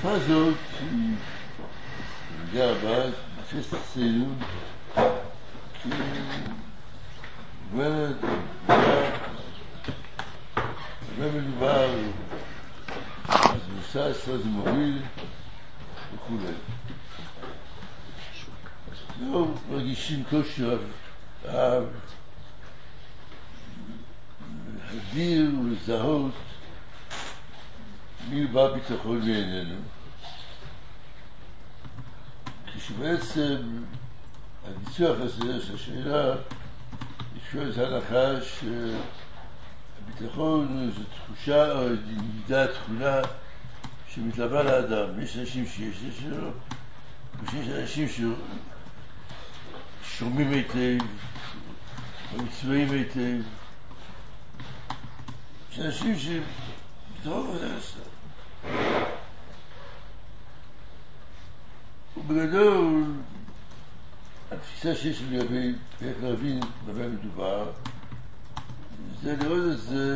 השפה הזאת היא במידה רבה נתפסת אצלנו כמובנת הרבה מדובר אז מבוסס, אז מוביל וכו'. לא מרגישים קושי להגדיר ולזהות מי בא ביטחון מעינינו, כשבעצם הניסוח הזה של השאלה ישווה את ההנחה שהביטחון זו תחושה או מידה, תכונה שמתלווה לאדם. יש אנשים שיש שלו, ויש אנשים ששומעים היטב ומצבעים היטב, יש אנשים שביטחון זה עשה. ובגדול התפיסה שיש לי לגבי איך להבין במה מדובר זה לראות את זה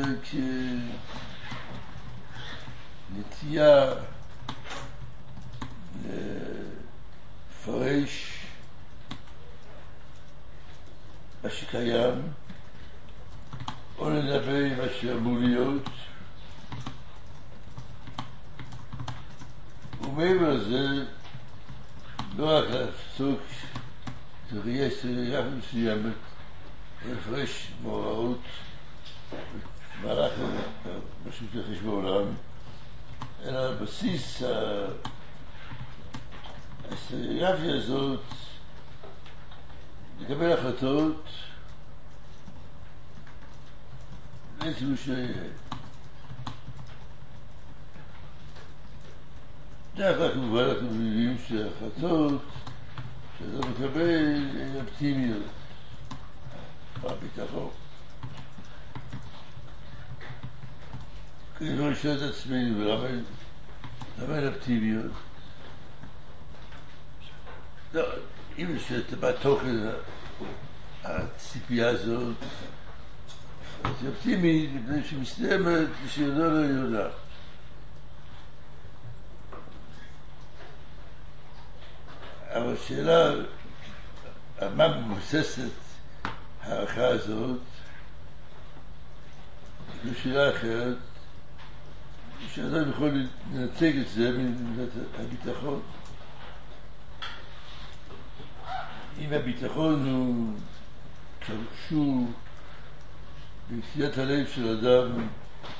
כנטייה לפרש מה שקיים או לנבא מה שאמור להיות, ומעבר לזה לא רק להפסוק ראייה מסוימת, לפרש מאורעות מהלך מה שמתרחש בעולם, אלא על בסיס ההיסטוריוגרפיה הזאת לקבל החלטות לעצם שיהיה. דרך כלל כמובן אנחנו מבינים שההחלטות שאתה מקבל הן אופטימיות בביטחון. כדי לא לשאול את עצמנו ולמה הן אופטימיות. לא, אם יש את התוכן הציפייה הזאת, אז היא אופטימית מפני שמסתיימת ושיודע לא יודע. אבל השאלה על מה מבוססת הערכה הזאת זו שאלה אחרת שאדם יכול לנצג את זה מנקודת הביטחון. אם הביטחון הוא קשור בנטיית הלב של אדם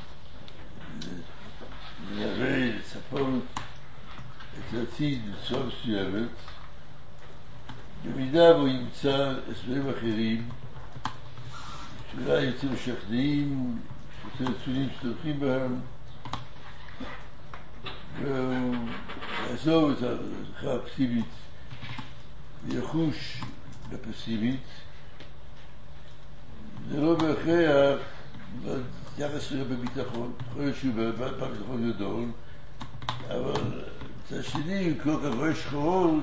לנבא, לצפות את העתיד בצורה מסוימת, במידה והוא ימצא הסברים אחרים שאולי יותר משכנעים, יותר נתונים שתומכים בהם, והוא יעזוב את ההלכה האופטימית ויחוש בפסימית, זה לא בהכרח יחס שלו בביטחון. יכול להיות שהוא בביטחון גדול, אבל מצד שני הוא כל כך רואה שחורות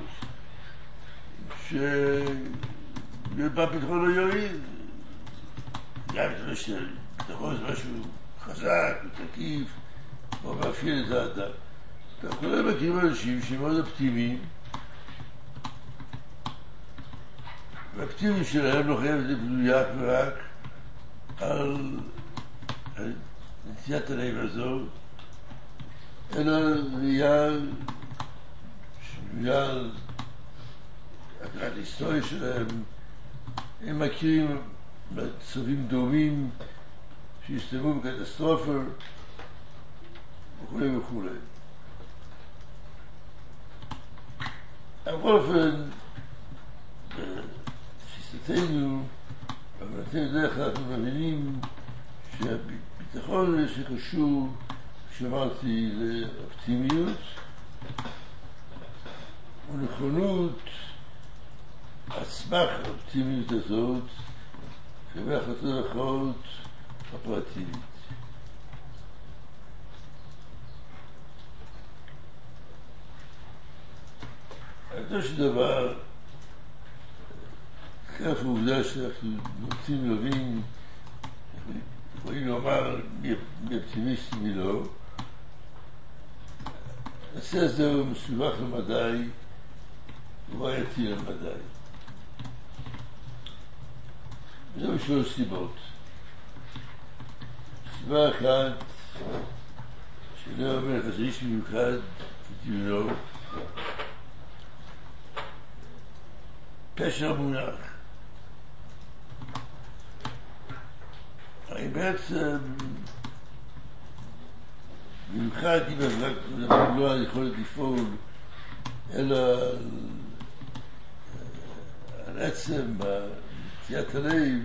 שבביטחון לא יועיל. גם ביטחון זה משהו חזק ותקיף, או מאפיין את האדם. אנחנו לא מכירים אנשים שמאוד אופטימיים, והאופטימיות שלהם לא חייבת לבנויה רק על נטיית הלב הזו, אלא ראייה שבנויה על הכרת ההיסטוריה שלהם. הם מכירים מצבים דומים שהסתיימו בקטסטרופה וכו' וכו'. בכל אופן, בתפיסתנו, בהבנתנו דרך אנחנו מבינים שהביטחון שקשור, שאמרתי, לאופטימיות ונכונות על סמך האופטימיות הזאת לקבל החלטות אחרות אופרטיבית. עדו של דבר, כך העובדה שאנחנו רוצים להבין, יכולים לומר מי אופטימיסט ומי לא, הנושא הזה הוא מסובך למדי, הוא בעייתי למדי. וזה משלוש סיבות. סיבה אחת, שאני אומר לך, זה איש מיוחד, בדיונו, פשר מונח. אני בעצם במיוחד אם אני לא יכול לפעול אלא על עצם בנטיית הלב,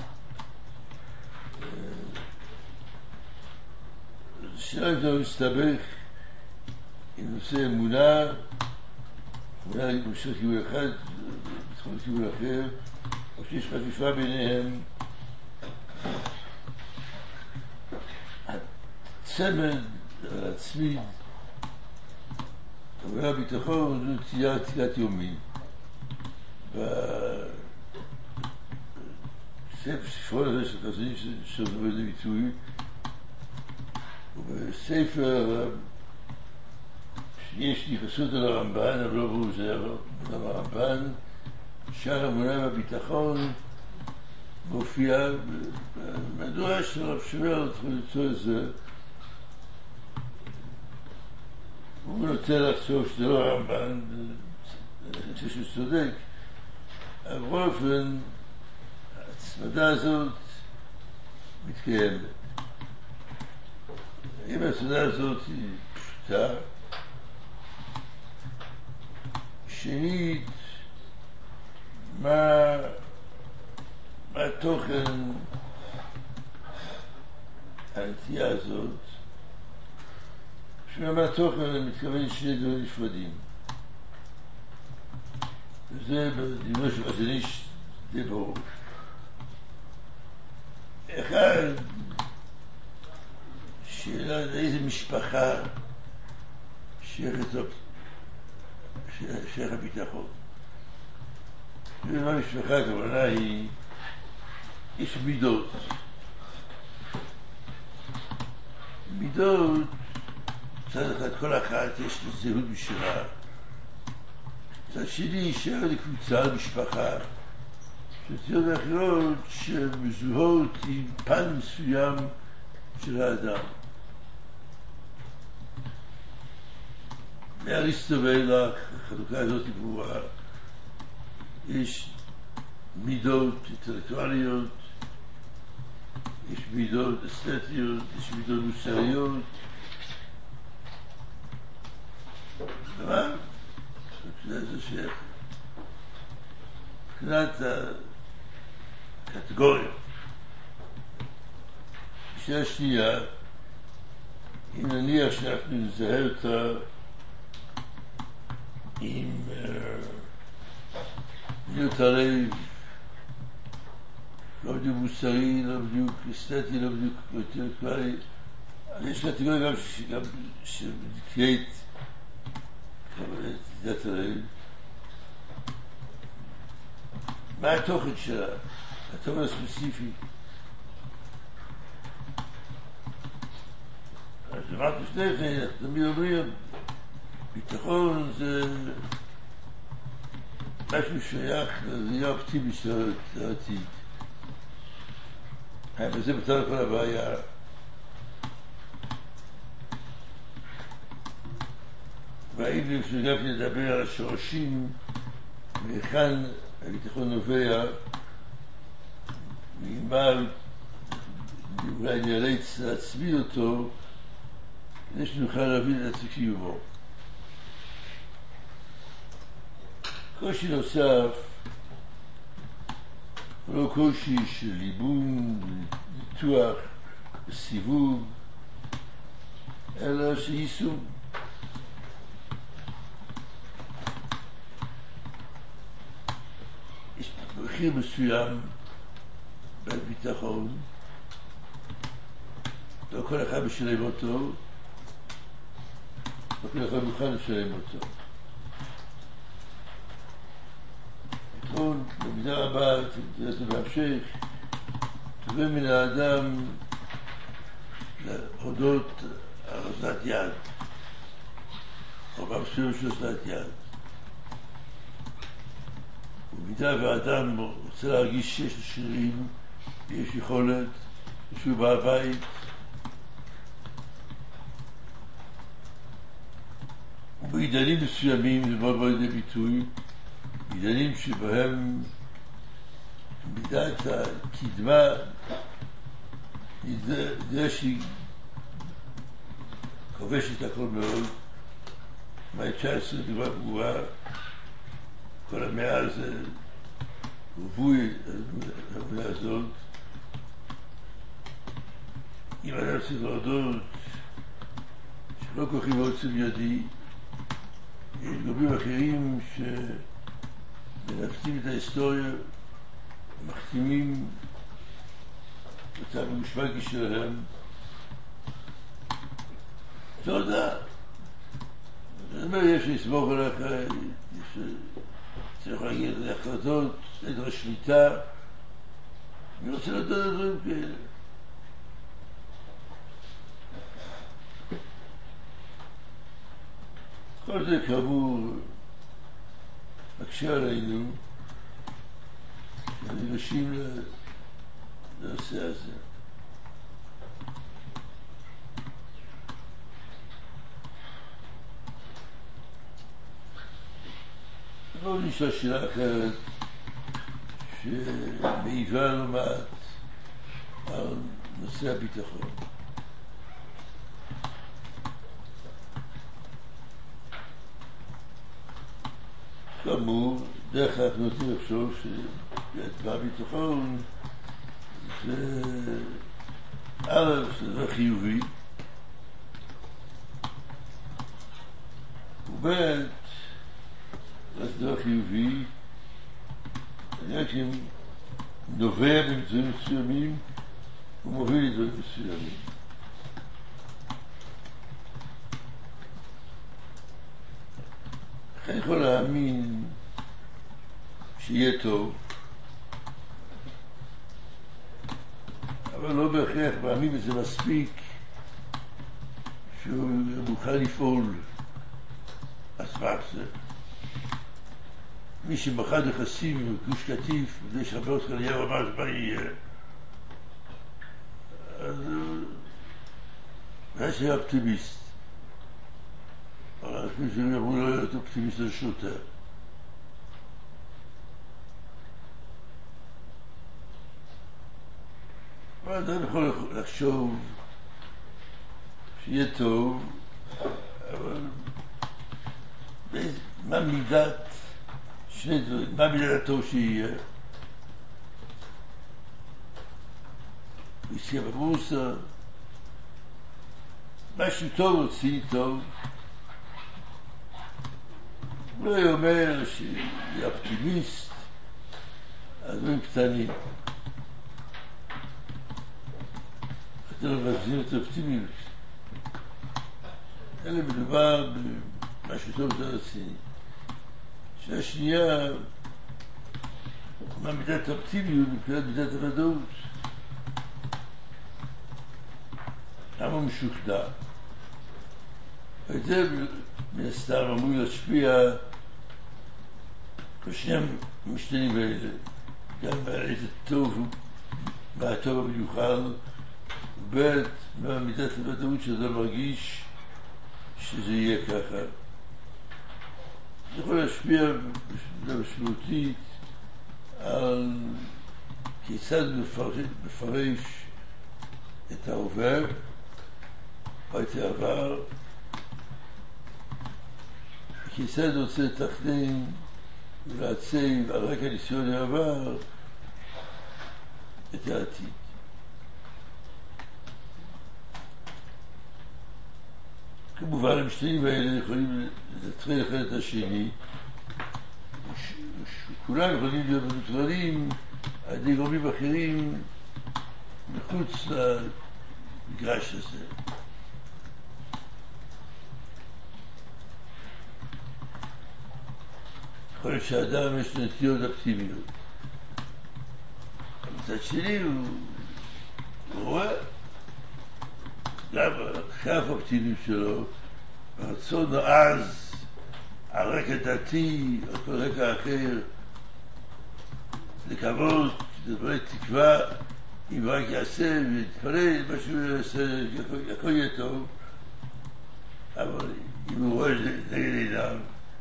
שאלה אם זה לא מסתבך עם נושא אמונה, אולי נמשך כיוון אחד בתחום כיוון אחר, או שיש חפיפה ביניהם. הצמד הצמיד והביטחון זו תהיית יומי. בספרו הזה של חסידים שזה באיזה ביטוי, ובספר יש התייחסות על הרמב"ן, אבל לא ברור זה הרמב"ן, שער האמונה והביטחון מופיע. מדוע שרב שמואל צריך למצוא את זה? הוא נוטה לחשוב שזה לא הרמב"ן, אני חושב שהוא צודק. אבל באופן, ההצמדה הזאת מתקיימת. אם ההצמדה הזאת היא פשוטה, שנית, מה התוכן הנטייה הזאת? שמה התוכן אני מתכוון שני דברים נפרדים. וזה בדיוק של חסידים די ברור. אחד, שאלה איזה משפחה שייך הביטחון. ומה משפחה הכוונה היא, יש מידות. מידות, מצד אחד כל אחת יש לה זהות משלה. מצד שני שייך לקבוצה, למשפחה, שתיות אחרות שמזוהות עם פן מסוים של האדם. מאריסטו ואילך, החלוקה הזאת היא ברורה. יש מידות אינטלקטואליות, יש מידות אסתטיות, יש מידות מוסריות. ומה? זה שייך. מבחינת הקטגוריה. בשביל השנייה, אם נניח שאנחנו נזהה אותה עם מיות הלב, לא בדיוק מוסרי, לא בדיוק אסתטי, לא בדיוק אינטלקטואלי, אז יש קטגוריה גם שמדכאת את דת הלב. מה התוכן שלה? התוכן הספציפי. אז אמרת לפני כן, תמיד אומרים, ביטחון זה משהו שייך לראייה אופטימית של העתיד. וזה פתר כל הבעיה. והאם שגם נדבר על השורשים, מהיכן הביטחון נובע, ממה אולי נאלץ להצמיד אותו, כדי שנוכל להבין את עצמי קיומו. קושי נוסף הוא לא קושי של ליבון, ניתוח, סיבוב, אלא של יישום. יש מחיר מסוים בביטחון, לא כל אחד משלם אותו, לא כל אחד מוכן לשלם אותו. במידה רבה, תראה זה בהמשך, תובע מן האדם להודות ארזת יד. רבה מסוים של אוזלת יד. ובמידה והאדם רוצה להרגיש שיש לו שרירים, יש יכולת, שהוא בא הבית, ובעידנים מסוימים זה מאוד מאוד לידי ביטוי, עידנים שבהם מידת הקדמה נראה שהיא כובשת הכל מאוד. במאה ה-19 דוגמה ברורה, כל המאה הזה הובוי המאה הזאת. אם אדם צריך להודות שלא כוחי ועוצם ידי, יש גורמים אחרים שמנווטים את ההיסטוריה, מחתימים אותם במשמעקי שלהם. תודה. זאת אומרת, יש לסמוך עליך, צריך להגיד להחלטות, לדרש שליטה. אני רוצה לדעת על דברים כאלה. כל זה כאמור מקשה עלינו שניגשים לנושא הזה. בואו נשאל שאלה אחרת שמעיבה לא מעט על נושא הביטחון. כאמור, דרך אנחנו נוטים לחשוב שהביטחון זה א', זה דבר חיובי, וב' זה דבר חיובי, אני רק נובע במצויים מסוימים ומוביל לדברים מסוימים. אני יכול להאמין שיהיה טוב, אבל לא בהכרח מאמין בזה מספיק שהוא מוכן לפעול. אז מה זה? מי שמחד נכסים בגוש קטיף, בדי שחבר חליהו אמר מה יהיה, אז הוא היה אופטימיסט. אבל לפני שאני אמרו לא להיות אופטימיסט על שוטר. אבל אדם יכול לחשוב שיהיה טוב, אבל מה מידת שני דברים, מה מידת הטוב שיהיה? וישקיע בבורסה, משהו טוב רוצים טוב, הוא לא אומר שיהיה אופטימיסט, הדברים קטנים. אתם לא מבזים את האופטימיות. אלא מדובר במשהו טוב יותר רציני. שאלה שנייה, מה מידת האופטימיות מבחינת מידת הוודאות? למה הוא משוכנע? וזה מן הסתם אמור להשפיע כל שני המשתנים האלה, גם באיזה טוב, מה הטוב המיוחד, וב' מה מידת הוודאות שאתה מרגיש שזה יהיה ככה. זה יכול להשפיע משמעותית על כיצד מפרש את העובר או את העבר, כיצד רוצה לתכנן ולעצב על רקע ניסיון העבר את העתיד. כמובן המשתנים האלה יכולים לנטרל אחד את השני, כולם יכולים להיות מנוטרלים על ידי גורמים אחרים מחוץ למגרש הזה. יכול להיות שהאדם יש לו נטיות אופטימיות. מצד שני הוא רואה גם חף האופטימיות שלו, הרצון העז על רקע דתי או כל רקע אחר, לקוות, לדברי תקווה, אם רק יעשה ויתפלל, מה שהוא יעשה, הכל יהיה טוב, אבל אם הוא רואה נגד עיניו,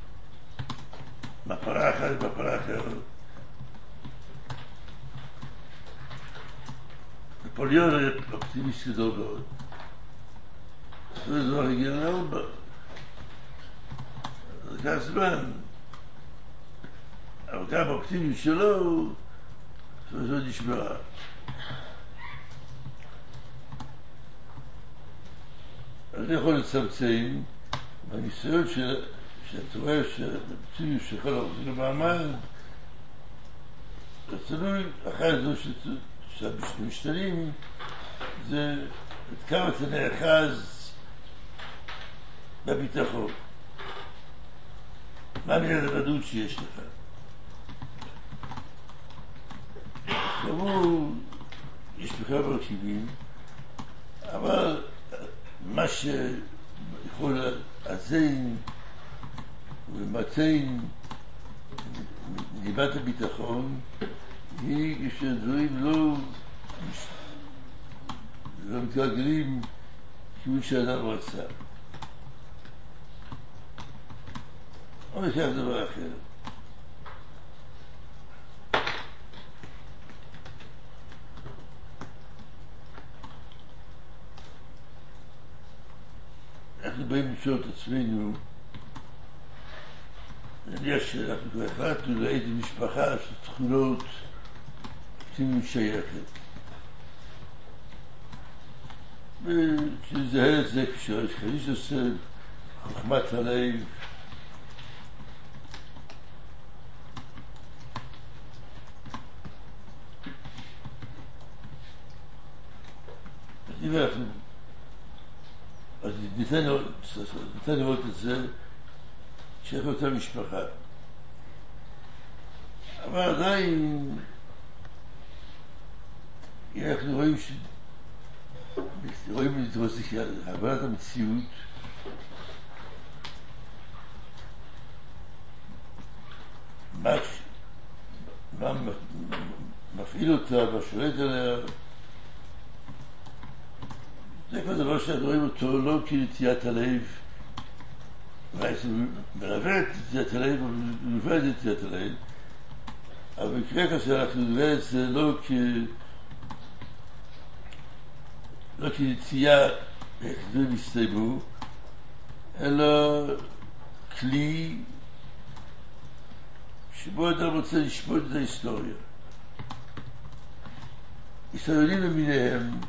מפרה אחת ומפרה אחרת, נפוליאון היה אופטימיסט גדול מאוד. זה דבר הגיע לארבע. זה לקח זמן. אבל גם האופטימיות שלו, זה נשמרה. אני יכול לצמצם בניסיון שאתה רואה שהאופטימיות של כל העובדים במעמד, זה תלוי אחרי זו שהמשתנים, זה עד כמה אתה נאחז בביטחון. מה מיד הוודאות שיש לך? כאמור, יש בכלל מרכיבים, אבל מה שיכול לאזן ולמתן ניבת הביטחון היא כשהדברים לא מתגלגלים כיוון שאדם רצה. או ניקח דבר אחר. אנחנו באים לשאול את עצמנו, נניח שאנחנו כבר החלטנו לאיזה משפחה של תכונות אופטימיות שייכת. וכשנזהה את זה כשחריש עושה חוכמת הלב, אז ניתן לראות את זה שייך לאותה משפחה. אבל עדיין אנחנו רואים הבנת המציאות, מה מפעיל אותה, מה שולט עליה. זה כבר דבר שאנחנו רואים אותו לא כנטיית הלב, זה מלווה את נטיית הלב, מלווה את נטיית הלב, אבל במקרה כזה אנחנו נראה את זה לא כנטייה איך דברים הסתיימו, אלא כלי שבו אדם רוצה לשפוט את ההיסטוריה. היסטוריונים למיניהם,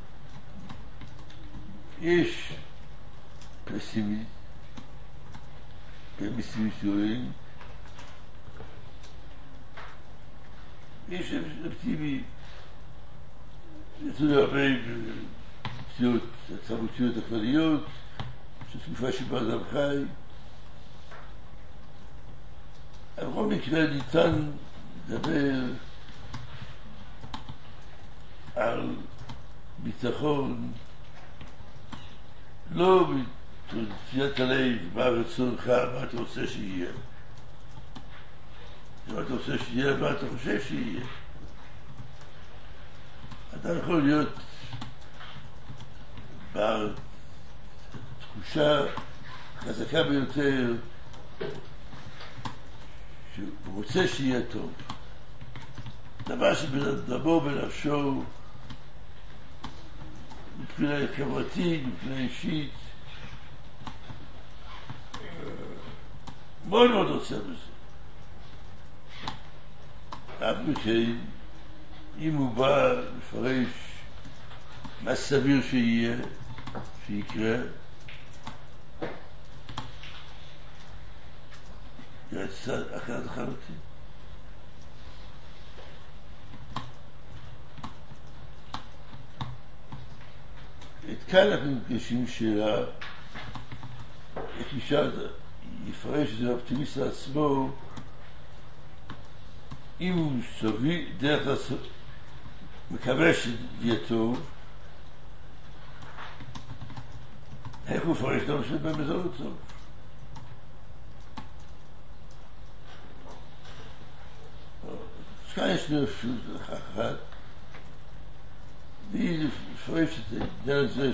יש פסימיסטים, יש אופטימי, יש הרבה התרבותיות הכלליות, של תקופה שבה אדם חי. אבל בכל מקרה ניתן לדבר על ביטחון, לא בתחיית הלב, מה רצונך, מה אתה רוצה שיהיה. מה אתה רוצה שיהיה, מה אתה חושב שיהיה. אתה יכול להיות בעל תחושה חזקה ביותר שהוא רוצה שיהיה טוב. דבר שבדמו בנפשו מבחינה חברתית, מבחינה אישית, מאוד מאוד רוצה בזה. אף מכן, אם הוא בא לפרש מה סביר שיהיה, שיקרה, יצא אחרת לחלוטין. את כאן אנחנו נפגשים שאלה, איך אישה יפרש את זה האופטימיסט לעצמו, אם הוא סובי דרך לעשות, מקווה שיהיה טוב, איך הוא יפרש גם שבאמת זה לא טוב. כאן יש לי אפשרות אחת, והיא לפרש את העניין הזה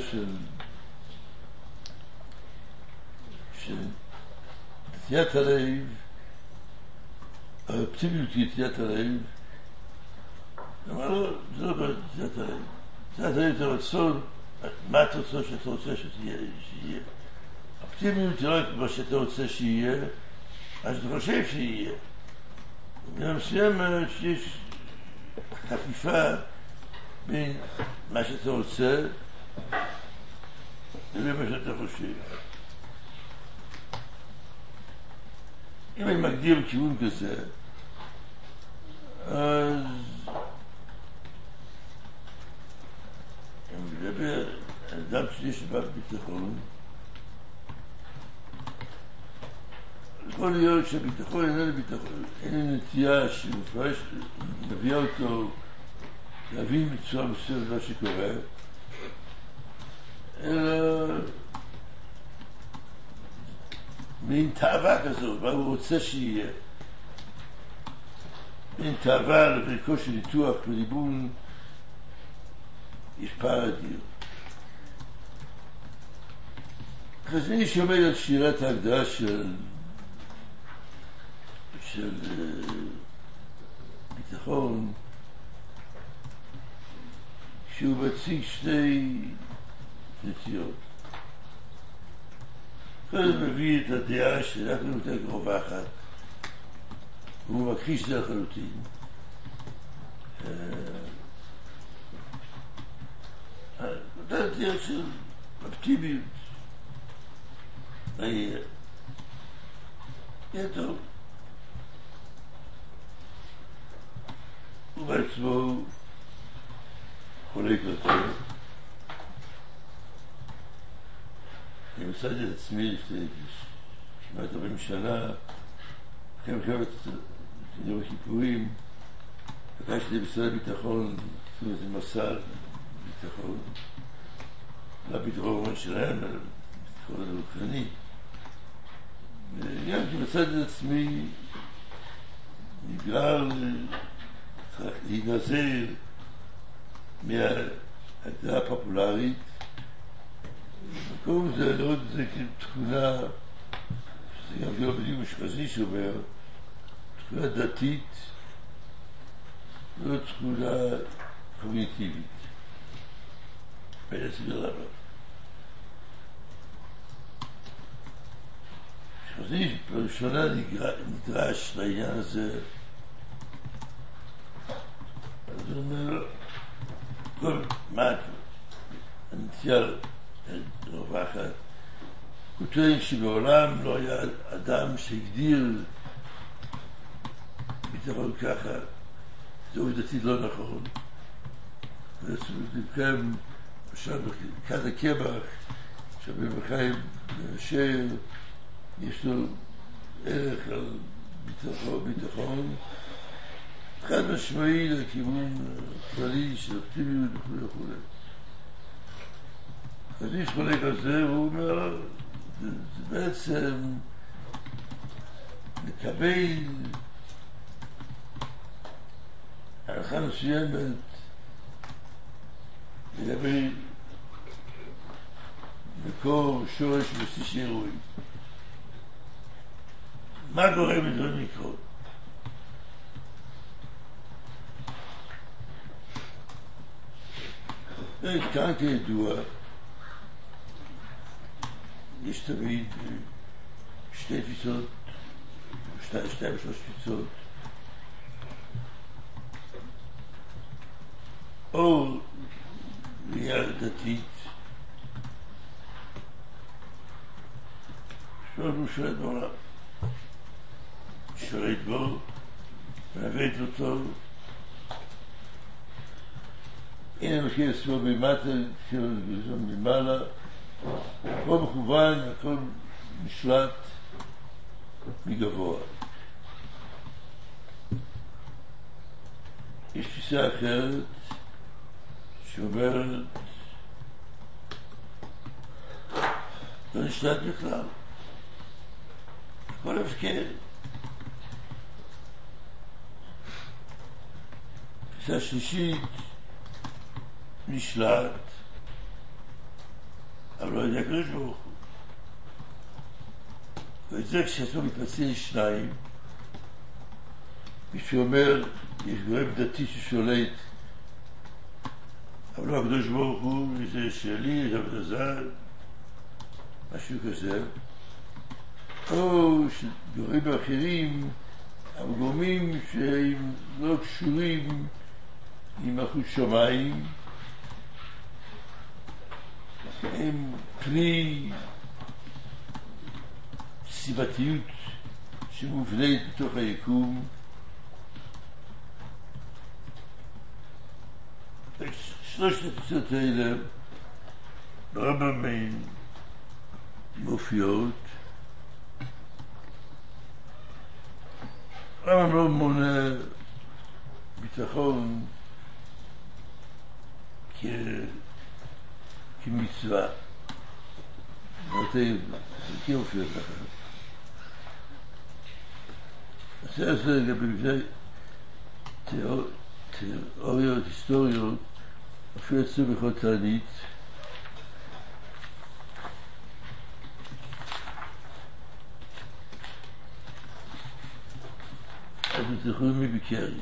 של נטיית הלב, האופטימיות היא נטיית הלב. אמר לו, זה לא נטיית הלב. נטיית הלב זה רצון, מה אתה רוצה שאתה רוצה שיהיה. האופטימיות זה לא רק מה שאתה רוצה שיהיה, אז אתה חושב שיהיה. במידה מסוימת שיש חפיפה בין מה שאתה רוצה לבין מה שאתה חושב. אם אני מגדיר בכיוון כזה, אז אני מדבר על אדם שיש לו ביטחון. יכול להיות שהביטחון איננו ביטחון, אין נטייה שמפרש, מביאה אותו להבין בצורה מסוימת מה שקורה, אלא מין תאווה כזאת, מה הוא רוצה שיהיה. מין תאווה לפרקו של ניתוח וליבון, יש פער אדיר. חזני שעומד על שירת ההגדרה של ביטחון, שהוא מציג שני נטיות. קודם מביא את הדעה שאנחנו יותר קרובה אחת, והוא מכחיש את זה לחלוטין. אותה דעה של אופטימיות, מה יהיה? יהיה טוב. הוא בעצמו חולק יותר. אני מצאתי את עצמי לפני כמעט 40 שנה, אחרי מלחמת יום הכיפורים, פגשתי במשרד הביטחון, עשו איזה מסע ביטחון, לא ביטחון שלהם, אלא ביטחון האוקראיני. וגם כי מצאתי את עצמי נגרר להינזר מההגדרה הפופולרית. במקום זה לראות את זה כתכונה, שזה גם לא בדיוק משפזי שאומר, תכונה דתית, לא תכונה קוגניטיבית. ואני אסביר למה. משפזי בראשונה נדרש לעניין הזה, אז הוא אומר, כל מה הנטייה רווחת, הוא טוען שבעולם לא היה אדם שהגדיר ביטחון ככה, זה עובדתית לא נכון. ובכן, למשל בכד הקמח, שבמחיים אשר יש לו ערך על ביטחון, חד משמעי לכיוון כללי של אופטימיות וכו' וכו'. אז יש חולק על זה, והוא אומר, זה בעצם לקבל הערכה מסוימת לגבי מקור שורש בסיס אירועי. מה גורם לדברים לקרות? כאן כידוע, יש תמיד שתי תפיסות, שתיים ושלוש תפיסות, או ראייה דתית, שהוא שולט בעולם, שולט בו, מעוות אותו, הנה מכיר עצמו במטה, ממעלה, הכל מכוון, הכל נשלט מגבוה. יש תפיסה אחרת שאומרת לא נשלט בכלל, הכל הפקר. תפיסה שלישית, נשלט, אבל לא יודע הקדוש ברוך הוא. ואת זה כשעצמו מתמצא לשניים, מישהו אומר, יש גורם דתי ששולט, אבל לא הקדוש ברוך הוא, זה שלי, זה בדזל, משהו כזה. או שגורמים אחרים, אבל גורמים שהם לא קשורים עם מלכות שמיים, הם פרי סיבתיות שמובנית בתוך היקום. שלושת התפיסות האלה ברמב"ם מופיעות. הרמב"ם לא מונה ביטחון כמצווה. זה מופיע ככה. זה לגבי מבנה תיאוריות היסטוריות אפילו יצאו בכל תענית. אז תלכו מביקרי.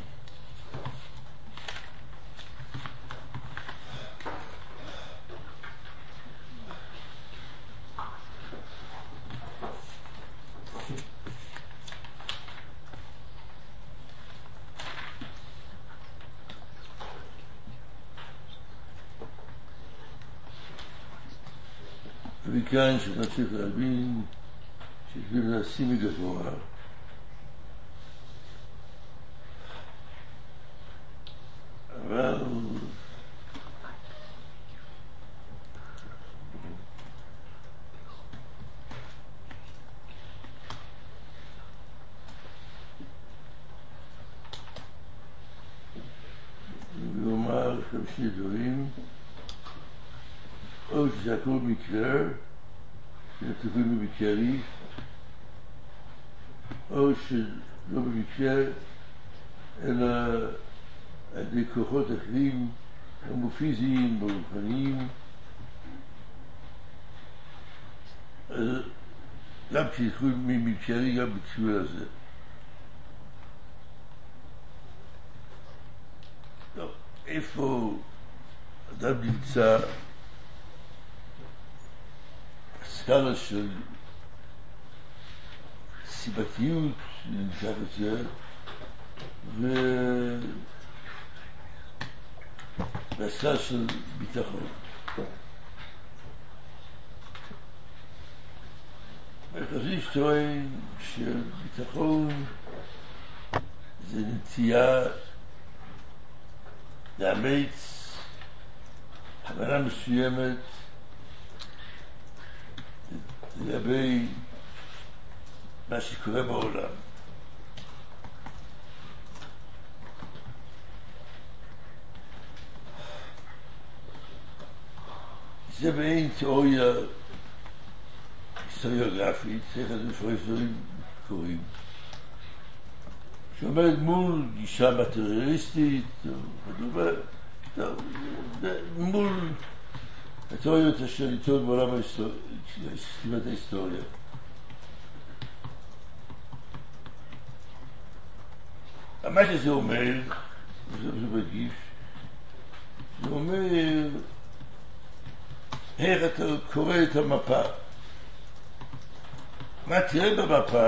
וכאן שאתה צריך להבין ששביל להשים מגבוה אבל הוא אומר שם שני דברים, או שזה הכל מקרה שנתפים במקרי, או שלא במקרה אלא על ידי כוחות אחרים, גם פיזיים, ברוחניים. אז גם כשתלכו ממקרי, גם בקשור הזה. טוב, איפה אדם נמצא סקאלה של סיבתיות, נמשך את זה, והסקאלה של ביטחון. מרכזי שטוען שביטחון זה נטייה לאמץ הבנה מסוימת לגבי מה שקורה בעולם. זה בעין תיאוריה היסטוריוגרפית, צריך לדעת דברים קוראים, שעומד מול גישה מטריאליסטית, מול התיאוריות השליטות בעולם כתיבת ההיסטוריה. מה שזה אומר, זה מדגיש, זה אומר איך אתה קורא את המפה. מה תראה במפה?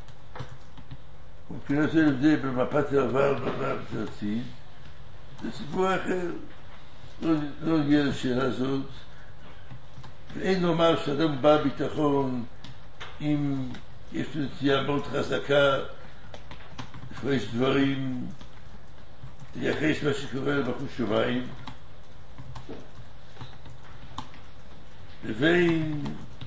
מבחינת ההבדל במפת העבר ובמפת העתיד, זה סיפור אחר. לא נגיע לשאלה הזאת. ואין לומר שאדם בא ביטחון אם יש לו נטייה מאוד חזקה לפרש דברים, לייחס מה שקורה למלכות שמיים, לבין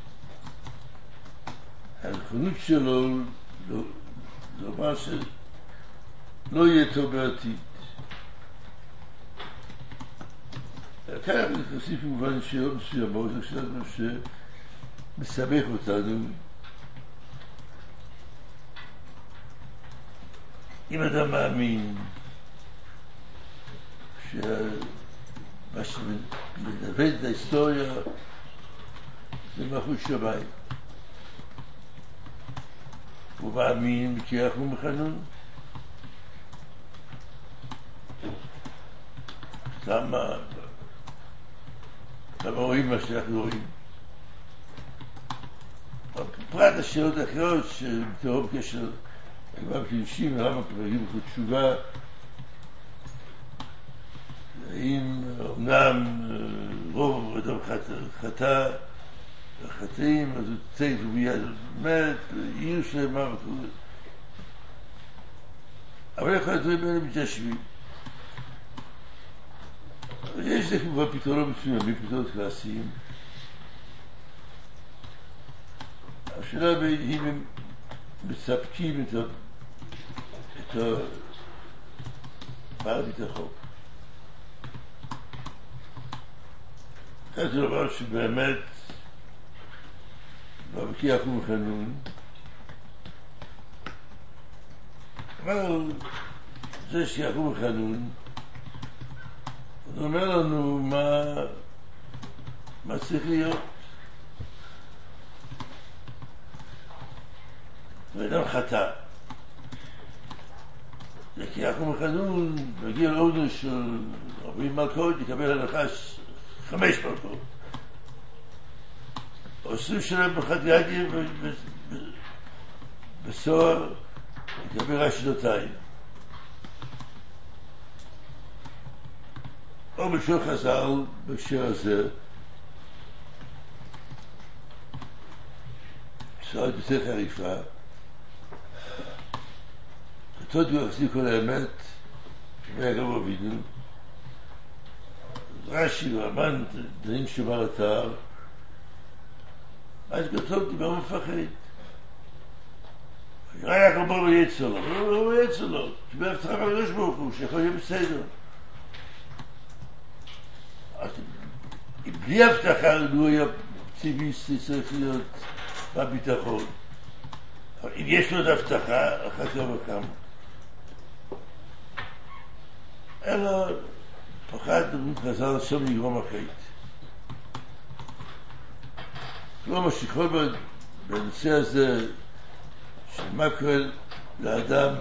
הנכונות שלו לומר שלא יהיה טוב בעתיד. כאן נוסיף במובן שאלות מסוימות, שאלות שמסבך אותנו. אם אדם מאמין מה שמלווה את ההיסטוריה זה מלכות שמיים. הוא מאמין כי אנחנו מחנון. למה רואים מה שאנחנו רואים? פרט השאלות האחרות שמתארו בקשר לגבי קידושים, למה פרקים בכל תשובה, האם אמנם רוב אדם חטא החטאים, אז הוא צריך וביד מת, עיר שלמה וכו'. אבל איך הדברים האלה מתיישבים? יש לזה כבר פתרונות מסוימים, פתרונות קלאסיים. השאלה היא אם מספקים את בעל ביטחון. זה דבר שבאמת בבקי אנחנו מחנון, אבל זה שאנחנו מחנון הוא אומר לנו מה צריך להיות. ואדם חטא. כי אנחנו מחנון מגיע לעונש של 40 מלכות, יקבל הנחה 5 מלכות. עושים שלהם בחד ידי בסוהר, יקבל רק 2. או בשביל חז"ל, בשיר הזה, שעות יותר חריפה, כתוב הוא יחזיק כל האמת, ויגב אבינו, רש"י ואמן דנים שומר אתר, אז כתוב דיבר מפחד. יראה יעקב בר ויצר לו, הוא יצר לו, שבר הבטחה בקדוש ברוך הוא, שיכול להיות בסדר. בלי הבטחה הוא היה אופטימיסטי, צריך להיות בביטחון. אבל אם יש לו את הבטחה, אחר כך וכמה. אלא פחד חז"ל שם לגרום החטא. כלומר שכל בנושא הזה שמה קורה לאדם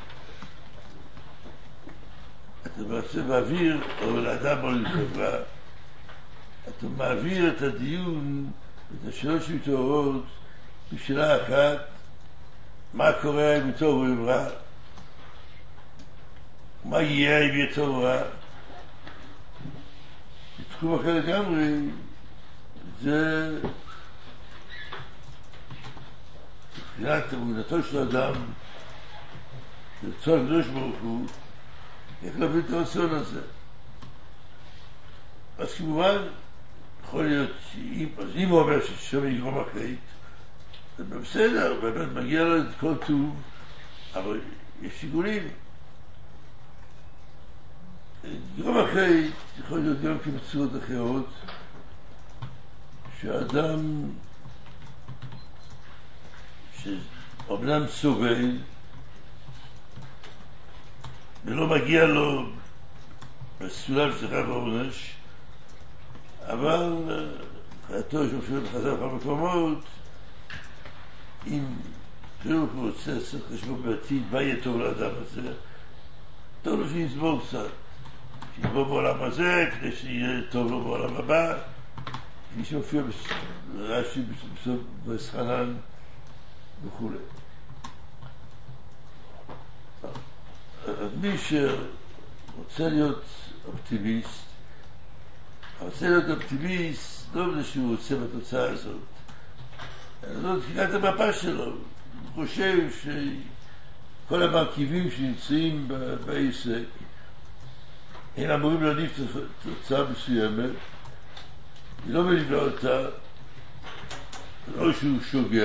אתה מרצה באוויר או לאדם או לחברה, אתה מעביר את הדיון את השאלות שמתעוררות בשאלה אחת, מה קורה אם טוב או אם רע, מה יהיה אם יהיה טוב או רע. בתחום אחר לגמרי זה מבחינת אמונתו של אדם לרצון הקדוש ברוך הוא, איך להביא את הרצון הזה. אז כמובן יכול להיות אם הוא אומר ששם יגרום החטא, זה בסדר, באמת מגיע לו את כל טוב, אבל יש שיקולים. יגרום החטא יכול להיות גם כמצוות אחרות, שהאדם שאומנם סובל ולא מגיע לו בסולם שכר ועונש, אבל חייתו שמופיע בחז"ל בכמה מקומות, אם הוא רוצה לעשות חשבון בעתיד מה יהיה טוב לאדם הזה, טוב לו שיסבור קצת, שיסבור בעולם הזה כדי שיהיה טוב לו בעולם הבא, כפי שמופיע ברש"י בסחנן וכו'. מי שרוצה להיות אופטימיסט, לא בזה שהוא רוצה בתוצאה הזאת, זאת תקראת המפה שלו. הוא חושב שכל המרכיבים שנמצאים בעסק הם אמורים להניב תוצאה מסוימת, היא לא מניבה אותה, לא שהוא שוגע.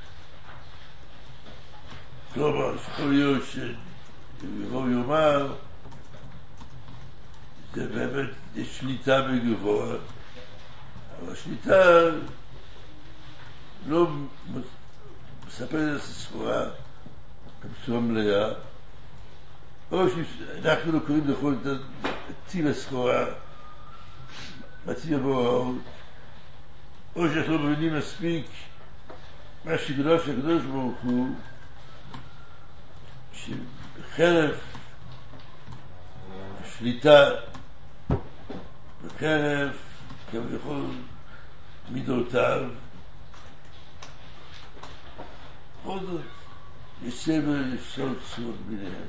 כלומר, יכול להיות שיבוא ויאמר, זה באמת יש שליטה בגבוה, אבל השליטה לא מספרת את הסחורה בצורה מלאה, או שאנחנו לא קוראים לכל טיב הסחורה, מציב הבוראות, או שאנחנו לא מבינים מספיק מה שקדוש הקדוש ברוך הוא, שחרף השליטה וחרף כביכול מידותיו עוד זאת יש סבל אפשרות צורות ביניהם.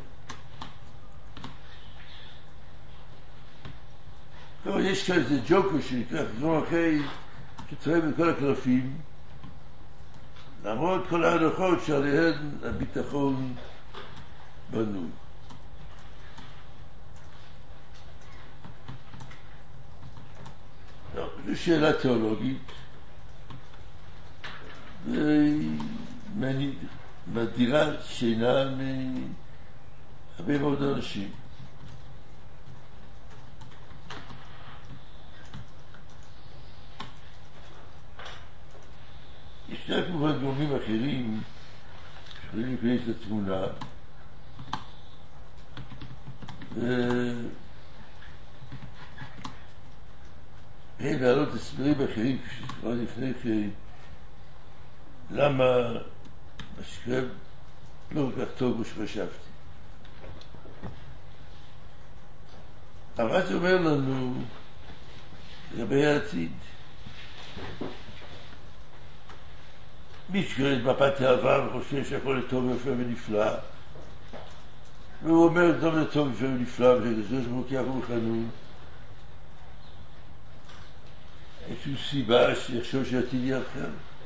כלומר יש כאן איזה ג'וקו שנקרא חשבון אחרי שצריך את כל הקלפים למרות כל ההנחות שעליהן הביטחון בנו. זו שאלה תיאולוגית ומדירה שינה מהרבה מאוד אנשים. ישנה כמובן גורמים אחרים שיכולים להיכנס לתמונה להעלות הסברים אחרים ששמעו לפני כן למה מה שקרה לא כל כך טוב כמו שחשבתי. אבל מה זה אומר לנו לגבי העתיד? מי שקורא את מפת העבר וחושב שהכל טוב ויפה ונפלא והוא אומר טוב זה טוב ויפה ונפלא ושקדוש ברוך הוא יעבור חנון איזושהי סיבה שיחשוב שהעתיד יהיה אחר.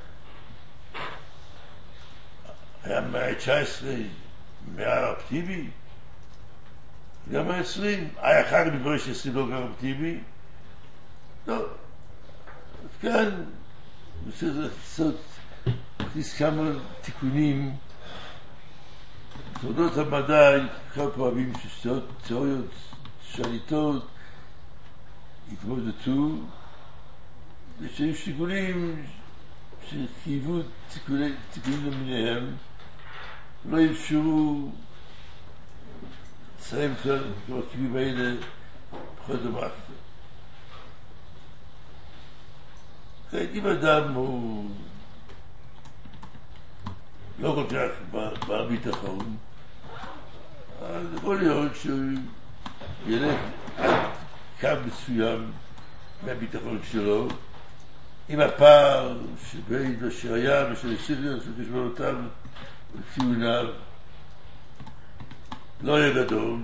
היה מאה ה-19 מאה אופטימי גם ה-20 היה חג נברא ש-20 לא גם אופטימי לא. אז כאן בסדר לעשות יש כמה תיקונים תולדות המדע כמה פעמים שתיאוריות שליטות התמודדו ושהיו תיקונים שחייבו תיקונים למיניהם לא אפשרו לסיים את המרכיבים האלה פחות המערכת. אם אדם הוא לא כל כך בביטחון אז יכול להיות שהוא ילך עד קו מסוים מהביטחון שלו עם הפער שבין השעיה ושל הסיריון של חשבונותיו וציוניו לא יהיה גדול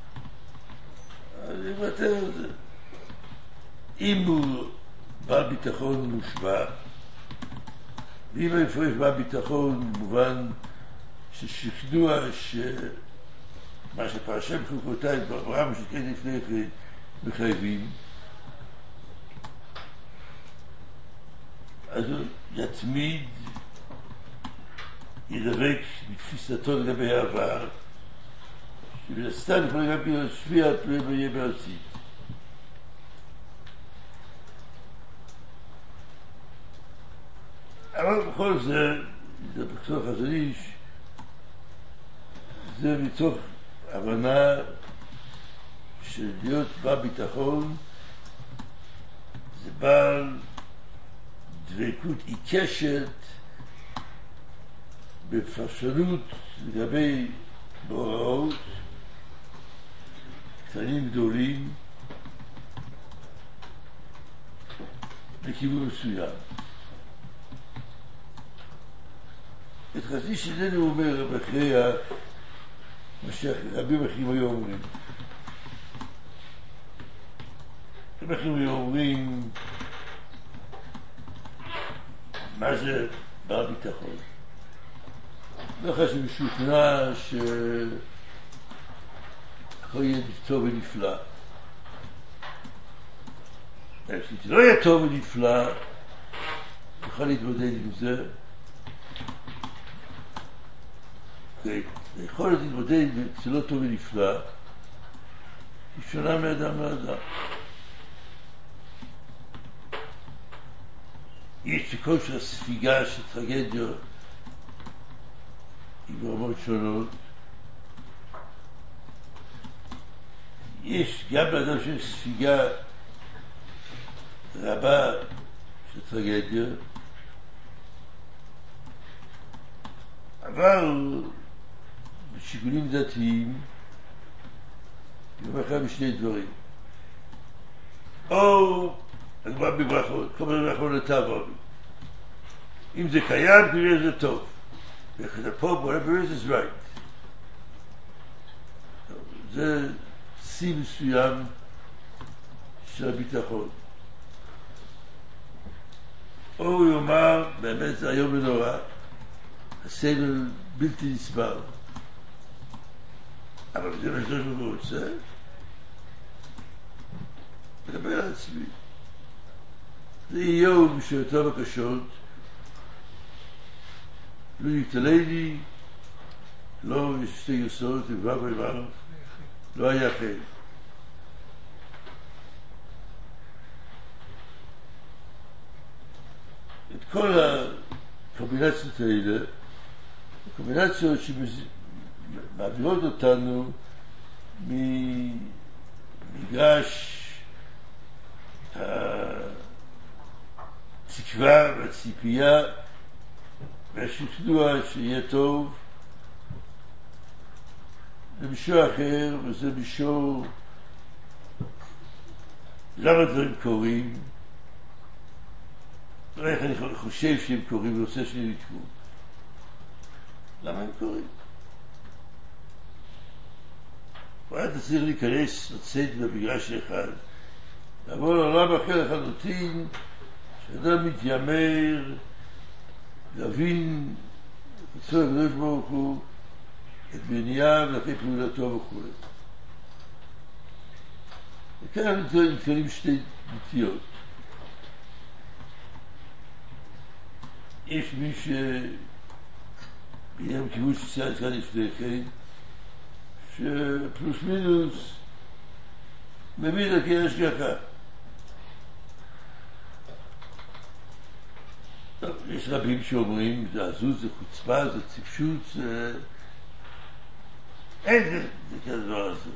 אז יוותר על זה. אם הוא בעל ביטחון מושבע ואם המפרש בביטחון במובן ששכנוע שמה שפרשם חוקותיי באברהם שכן לפני כן מחייבים אז הוא יתמיד ידבק בתפיסתו לגבי העבר שבסתם יכול גם להשפיע על פני ויהיה בעתיד. אבל בכל זה בתוך חזון איש זה מתוך הבנה של להיות בביטחון זה בעל דבקות עיקשת בפרשנות לגבי בהוראות קטנים גדולים לכיוון מסוים. את חצי שלנו הוא אומר בכריח מה שרבים אחרים היו אומרים. רבים אחרים היו אומרים מה זה בעל ביטחון. לא חושב שמשוכנע שיכול יהיה טוב ונפלא. כשזה לא יהיה טוב ונפלא יוכל להתמודד עם זה היכולת להתמודד כשזה לא טוב ונפלא היא שונה מאדם לאדם. יש כושר הספיגה של טרגדיות היא ברמות שונות. יש גם לאדם שיש ספיגה רבה של טרגדיה, אבל בשיקולים דתיים יום אחד משני דברים. או הגמרא בברכות, כל מיני ברכות לטוב. אם זה קיים, כנראה זה טוב. וכזה פה, whatever is right. זה שיא מסוים של הביטחון. או הוא יאמר, באמת זה היום ונורא, הסבל בלתי נסבל. אבל זה מה שהוא רוצה, מדבר על עצמי. זה יום שיותר בקשות, לא יתעלני, לא יש שתי יסוד, ובא ואמר, לא היה חן. את כל הקומבינציות האלה, הקומבינציות שמעבירות אותנו ממגרש התקווה והציפייה והשכנוע שיהיה טוב למישור אחר, וזה מישור למה דברים קורים, לא איך אני חושב שהם קורים ורוצה שהם יקרו, למה הם קורים? ואתה צריך להיכנס, לצאת במגרש אחד, לעבור לעולם אחר לחלוטין, שאדם מתיימר להבין את צורך הקדוש ברוך הוא, את מניעיו ואחרי פעולתו וכו'. וכאן נתקלים שתי נטיות. יש מי בעניין כיבוש שציין כאן לפני כן, שפלוס מינוס מבין על כן השגחה. יש רבים שאומרים, זה עזות, זה חוצפה, זה טיפשות, זה... אין זה כדבר הזה.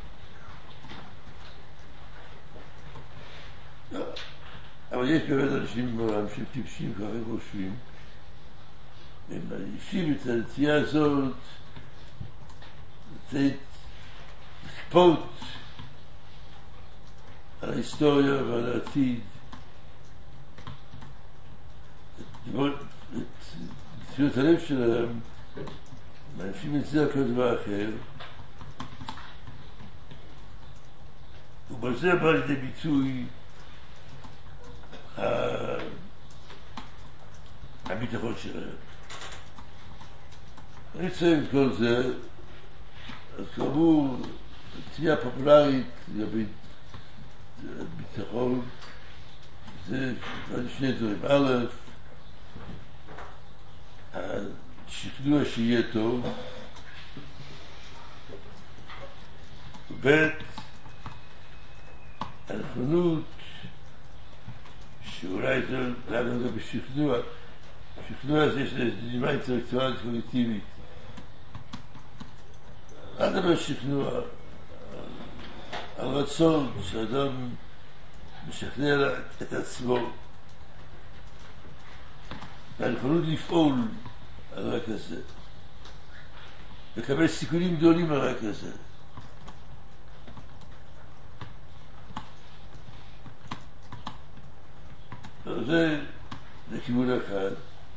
אבל יש באמת אנשים בעולם שהם טיפשים ככה הם חושבים. הם מרגישים את הנטייה הזאת, לכפות על ההיסטוריה ועל העתיד. את תפילות הלב שלהם, מאנשים את זה על כל דבר אחר, ובזה בא לידי ביטוי הביטחון שלהם. אני צריך את כל זה, אז כאמור, תהיה פופולרית לגבי ביטחון, זה שני דברים. א', השכנוע שיהיה טוב, ב', הנכונות שאולי זה לא בשכנוע, שכנוע זה יש נימה אינטלקטואלית קוגניטיבית. עד אבל שכנוע על רצון שאדם משכנע את עצמו, והנכונות לפעול על הרקע הזה, לקבל סיכונים גדולים על הרקע הזה. זה כיוון אחד.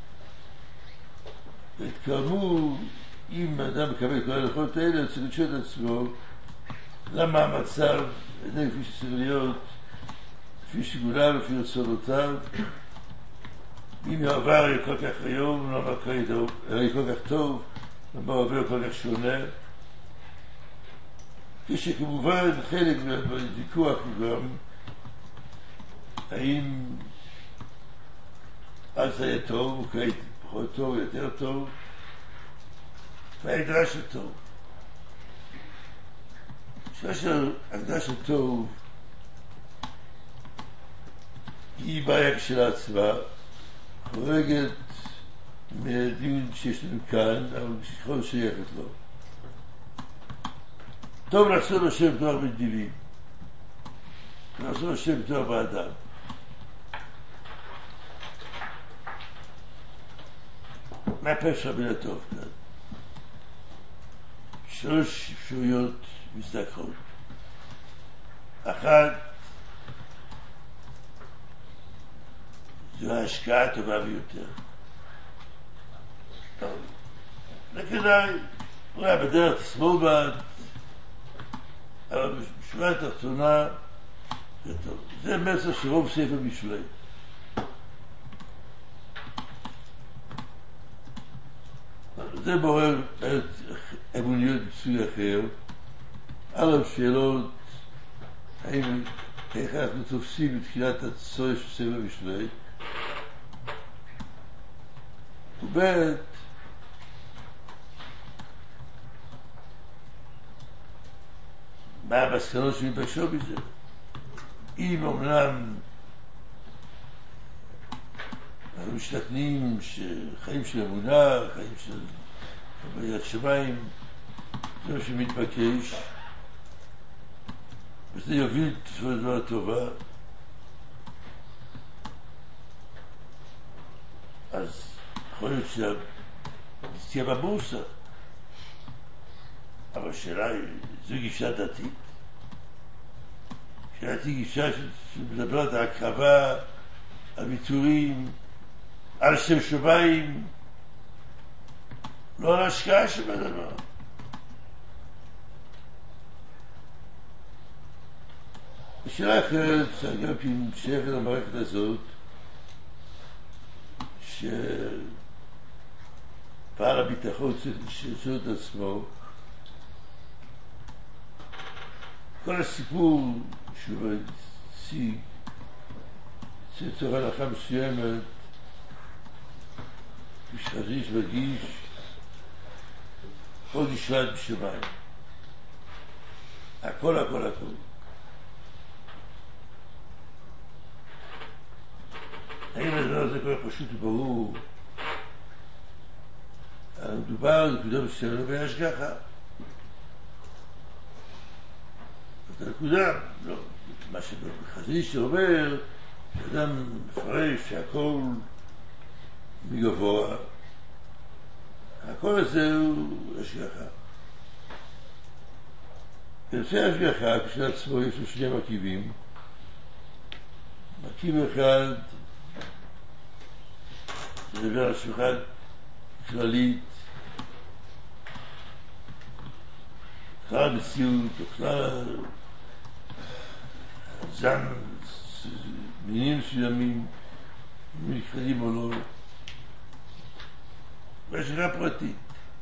וכאמור, אם האדם מקבל את כל הנכונות האלה, צריך לשאול את עצמו למה המצב איננו כפי שצריך להיות, לפי שיקוליו, לפי רצונותיו. אם העבר היה כל כך היום, למה היה כל כך טוב, למה העבר כל כך שונה. כשכמובן חלק מהוויכוח הוא גם האם אז היה טוב, או כעת פחות טוב, יותר טוב, וההגדרה של טוב. ההגדרה של טוב היא בעיה כשלעצמה, חורגת מהדיון שיש לנו כאן, אבל שכל שייכת לו. טוב לעשות השם תואר בנדיבים, לעשות השם תואר באדם. מה פשר בין הטוב כאן? שלוש אפשרויות מזדקרות. אחת, זו ההשקעה הטובה ביותר. טוב, זה כדאי, אולי בדרך תשמאל בעד, אבל בשורה התחתונה זה טוב. זה מסר שרוב ספר משלי. זה מעורר אמוניות בסוג אחר. על השאלות, איך אנחנו תופסים בתחילת הצורך של ספר משלי, ובית מה המסקנות שמתבקשו בזה? אם אמנם אנחנו משתכנים שחיים של אמונה, חיים של ביד שמיים, זה מה שמתבקש, וזה יוביל בסופו של דבר טובה, אז יכול להיות שזה תהיה בבורסה, אבל השאלה היא, זו גישה דתית. שאלתי גישה שמדברת על הקרבה, על ויתורים, על שם שמיים, לא על השקעה שבדבר. השאלה אחרת, שגם כן שייכת למערכת הזאת, שפעל הביטחון צריך לשאול את עצמו, כל הסיפור שהוא הציג, צורך הלכה מסוימת, משחזיש מגיש, עוד ישלט בשמיים. הכל. האם הדבר הזה כל פשוט וברור? מדובר על נקודה מסוימת בהשגחה. את הנקודה, לא, מה שבחזיש אומר, שאדם מפרש שהכל מגבוה, הכל הזה הוא השגחה. בנושא השגחה, כשל עצמו יש לו שני מרכיבים. מרכיב אחד, זה דבר על השגחה כללית, כלל המציאות, או כלל זן, מינים מסוימים, נפרדים או לא, והשגחה פרטית.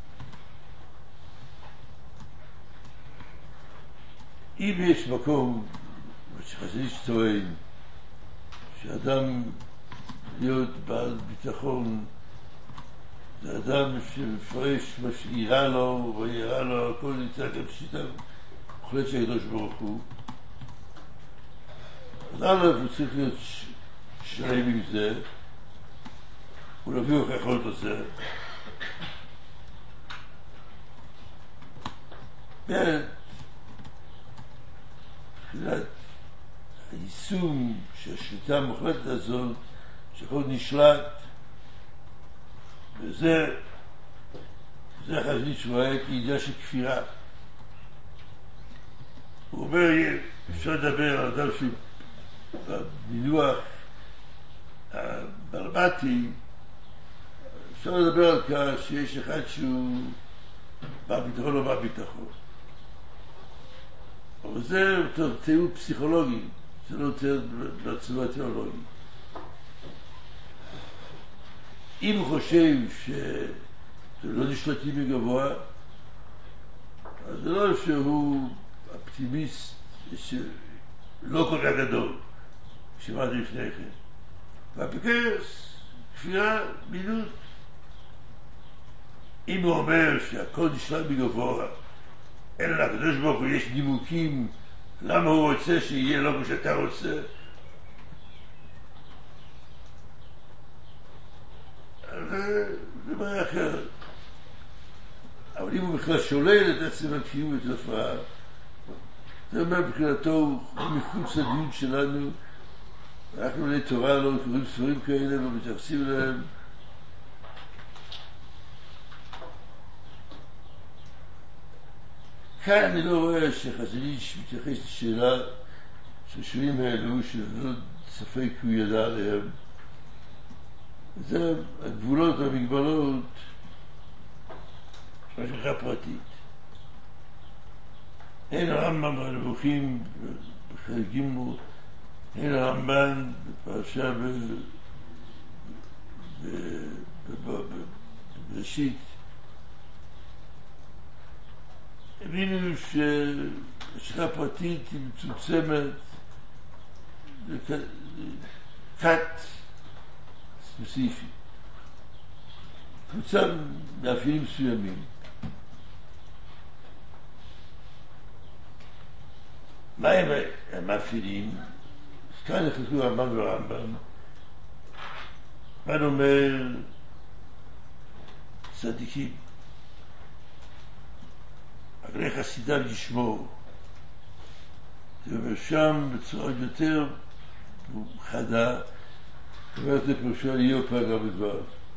אם יש מקום, שחסידיש טוען, שאדם להיות בעל ביטחון, זה אדם שמפרש מה שאירה לו, ואירה לו, הכל נמצא גם שיטה מוחלט של הקדוש ברוך הוא. אז הוא צריך להיות שלם עם זה, ולהביא הוכחות לזה. מבחינת היישום של השליטה המוחלטת הזאת, שהכל נשלט, וזה חזיש שהוא היה כידיעה של כפירה. הוא אומר, אפשר לדבר על אדם שבמינוח ברבתי, אפשר לדבר על כך שיש אחד שהוא בא ביטחון או בא ביטחון. אבל זה תיאור פסיכולוגי, זה לא תיאור בעצמו תיאולוגי. אם הוא חושב שזה לא נשלטים מגבוה, אז זה לא שהוא אופטימיסט שלא כל כך גדול, שמעתי לפני כן. והפקס, כפירה, מינות. אם הוא אומר שהכל נשלט מגבוה, אין לה, הקדוש ברוך הוא יש נימוקים למה הוא רוצה שיהיה לא כמו שאתה רוצה, זה בעיה אחרת. אבל אם הוא בכלל שולל את עצם הקיום את התופעה, זה אומר מבחינתו מחוץ לדיון שלנו, אנחנו בני תורה לא קוראים ספרים כאלה ומתייחסים אליהם. כאן אני לא רואה שחזוניש מתייחס לשאלה ששואלים האלו, שלא ספק הוא ידע עליהם. זה הגבולות והמגבלות של השגחה פרטית. אין הרמב"ם בנבוכים בחלק ג', אין הרמב"ן בפרשה בראשית. הבינו שהשגחה פרטית היא מצומצמת לכת ספציפי. קבוצה מאפיינים מסוימים. מה הם המאפיינים? כאן נכנסו רמב"ם ורמב"ם. מה אומר צדיקים? אגרי חסידם ישמור. זה אומר שם בצורה יותר חדה, אומרת לפרשה יהיו פגע בדבר.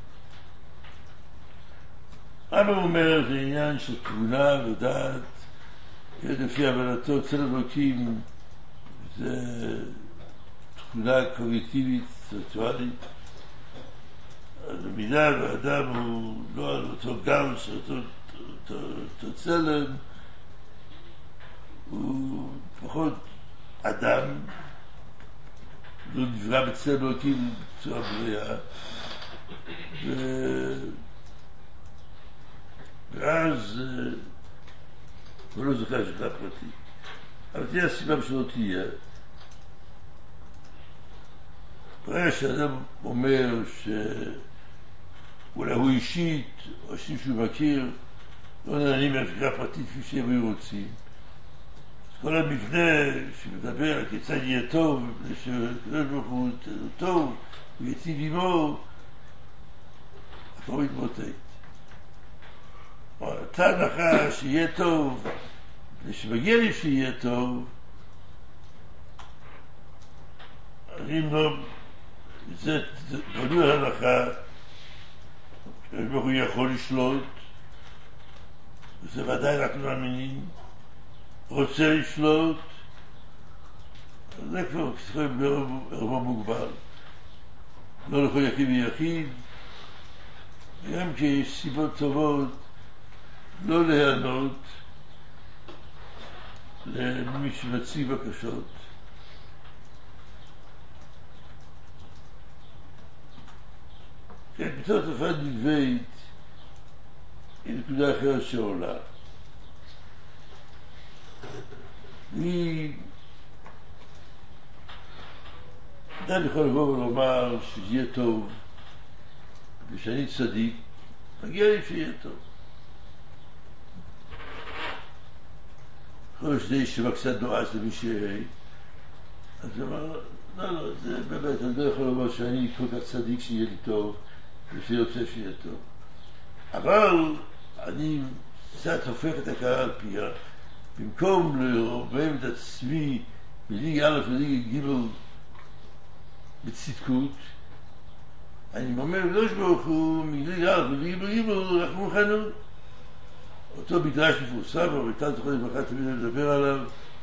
רמב"ם אומר זה עניין של תבונה ודעת, לפי הבנתו צלם אלוקים זה תכונה קוגניטיבית, ספיריטואלית. במידה והאדם הוא לא על אותו גאוס, אותו צלם, הוא פחות אדם, לא נברא בצלם אלוקים בצורה בריאה, ואז הוא לא זוכר שגחה פרטית. אבל תהיה הסיבה שלא תהיה. ברגע שאדם אומר שאולי הוא אישית, או שהוא מכיר, לא נהנים מהשגחה פרטית כפי שהם רוצים. כל המבנה שמדבר על כיצד יהיה טוב, שקדוש ברוך הוא טוב, הוא יציב עמו, הכל מתמוטט. אתה הנחה שיהיה טוב, ושמגיע לי שיהיה טוב, אני לא, זה בנו ההנחה, שקדוש ברוך הוא יכול לשלוט, וזה ודאי רק מאמינים, רוצה לשלוט, זה כבר כספרים ברמה מוגבל. לא לכל יחיד ויחיד, גם כשיש סיבות טובות לא להיענות למי שמציב בקשות. כן, בתור תופעת נלווית היא נקודה אחרת שעולה. אדם יכול לבוא ולומר שיהיה טוב ושאני צדיק, מגיע לי שיהיה טוב. יכול שדי שבקצת נועץ למי שיהיה, אז הוא אמר, לא, זה באמת, אני לא יכול לומר שאני כל כך צדיק שיהיה לי טוב ושאני רוצה שיהיה טוב. אבל אני קצת הופך את הקהל על פיה, במקום לרובם את עצמי בליגה א' וליגה ג' בצדקות, אני אומר לקדוש ברוך הוא מליגה א' וליגה ג' אנחנו מוכנים. אותו מדרש מפורסם, אבל איתן זוכר לברכה תמיד לדבר עליו,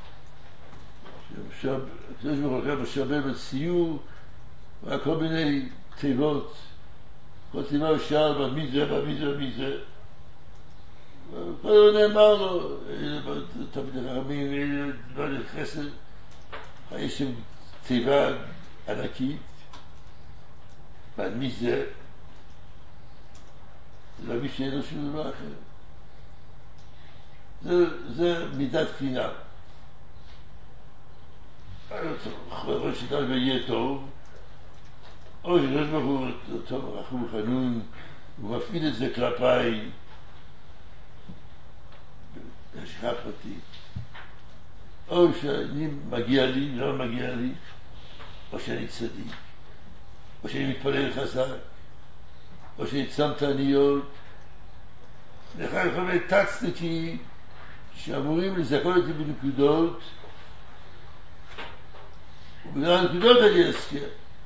הקדוש ברוך הוא משבב בציור, והיה כל מיני תיבות, כל תיבה הוא שאל מי זה, כל נאמר לו, תמיד החכמים, דבר חסד, יש שם תיבה ענקית, ועד מי זה? זה לא מי שאין לו שום דבר אחר. זה מידת חינם. או שדם יהיה טוב, או שקדוש ברוך הוא טוב רחום וחנון, הוא מפעיל את זה כלפיי בהשגחה פרטית. או שאני מגיע לי, לא מגיע לי, או שאני צדיק, או שאני מתפלל חזק, או שאני צמת עניות. לכן כל מיני תצדיקי שאמורים לזכות אותי בנקודות בגלל הנקודות אני אזכיר.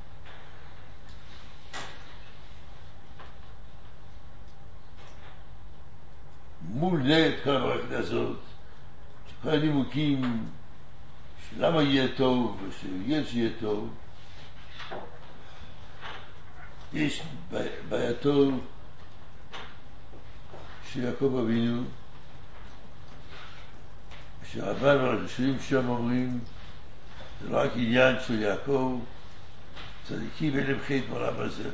מול נגד כל המערכת הזאת, כל הנימוקים שלמה יהיה טוב ושיש יהיה טוב, יש בעייתו של יעקב אבינו, שהרבן והראשונים שם אומרים, זה לא רק עניין של יעקב, צדיקים אין להם חטא בעולם הזה,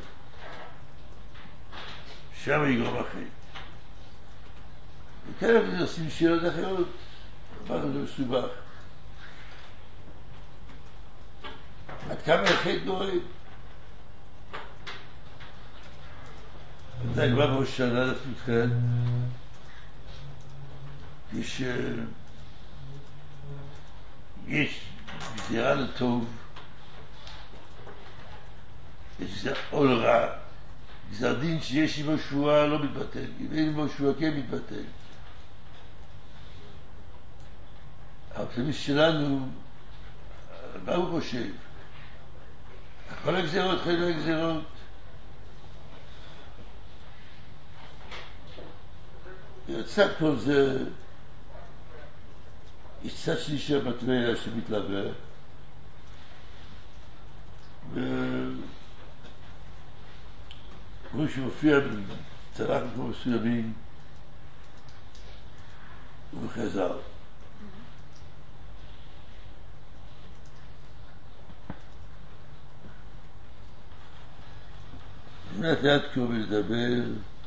שם יגרום החטא. וכאן אנחנו עושים שאלות אחרות, דבר זה מסובך. עד כמה החטא גורם? זה כבר בראש שנה לפתחן, יש גזירה לטוב, יש גזירה או לרע, גזר דין שיש עמו שבועה לא מתבטל, אם אין עמו שבועה כן מתבטל. האופטימיסט שלנו, מה הוא חושב? כל הגזירות, כל הגזירות, יצא כל זה, יש צד שלישי המטבע שמתלווה, וכמו שמופיע בצלח כמו מסוימים, הוא בחזר. לאט קוראים לדבר,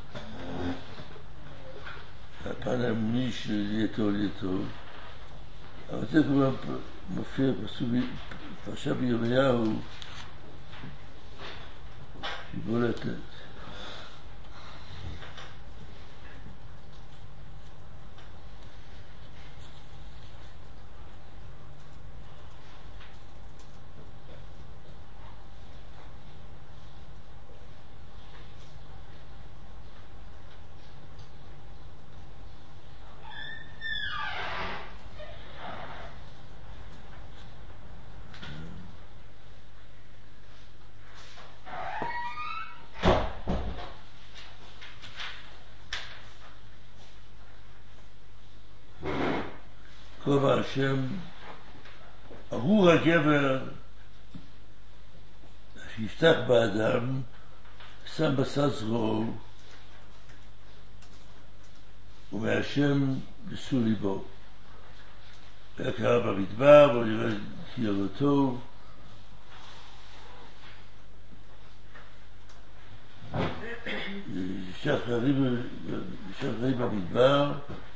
הפן האמוני של יהיה טוב, אבל זה כבר מופיע פרשה בירמיהו, שהיא בולטת. כובע השם, ארור הגבר שיפתח באדם, שם בצד זרועו, ומהשם נשוא ליבו. והקרא במדבר, בו נראה כי לא טוב. שחרי במדבר,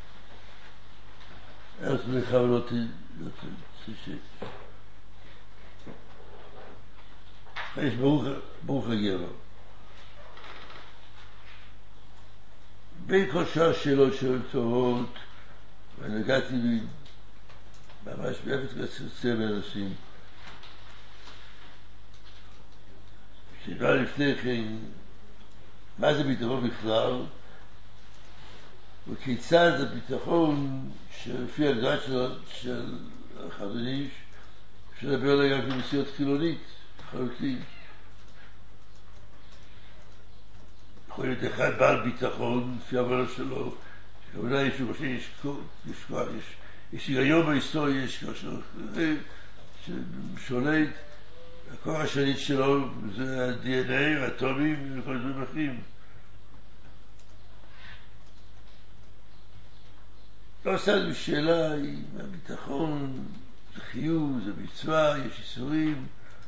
אז לך ולא תשש. יש ברוך הגבר. בין כל שאר שאלות טובות, ונגעתי ממש באפת קצת באנשים. שאלה לפני כן, מה זה ביטחון בכלל? וכיצד הביטחון שלפי הגדרה של החזון איש, שדבר עליה גם כמסיעות חילונית, חלוטין. יכול להיות אחד בעל ביטחון, לפי הבנה שלו, שכמובן יש לו יש היגיון בהיסטוריה, יש כושר ששולט, הכוח השליט שלו זה ה-DNA, האטומים וכל דברים אחרים. לא עושה לנו שאלה אם הביטחון זה חיוב, זה מצווה, יש איסורים,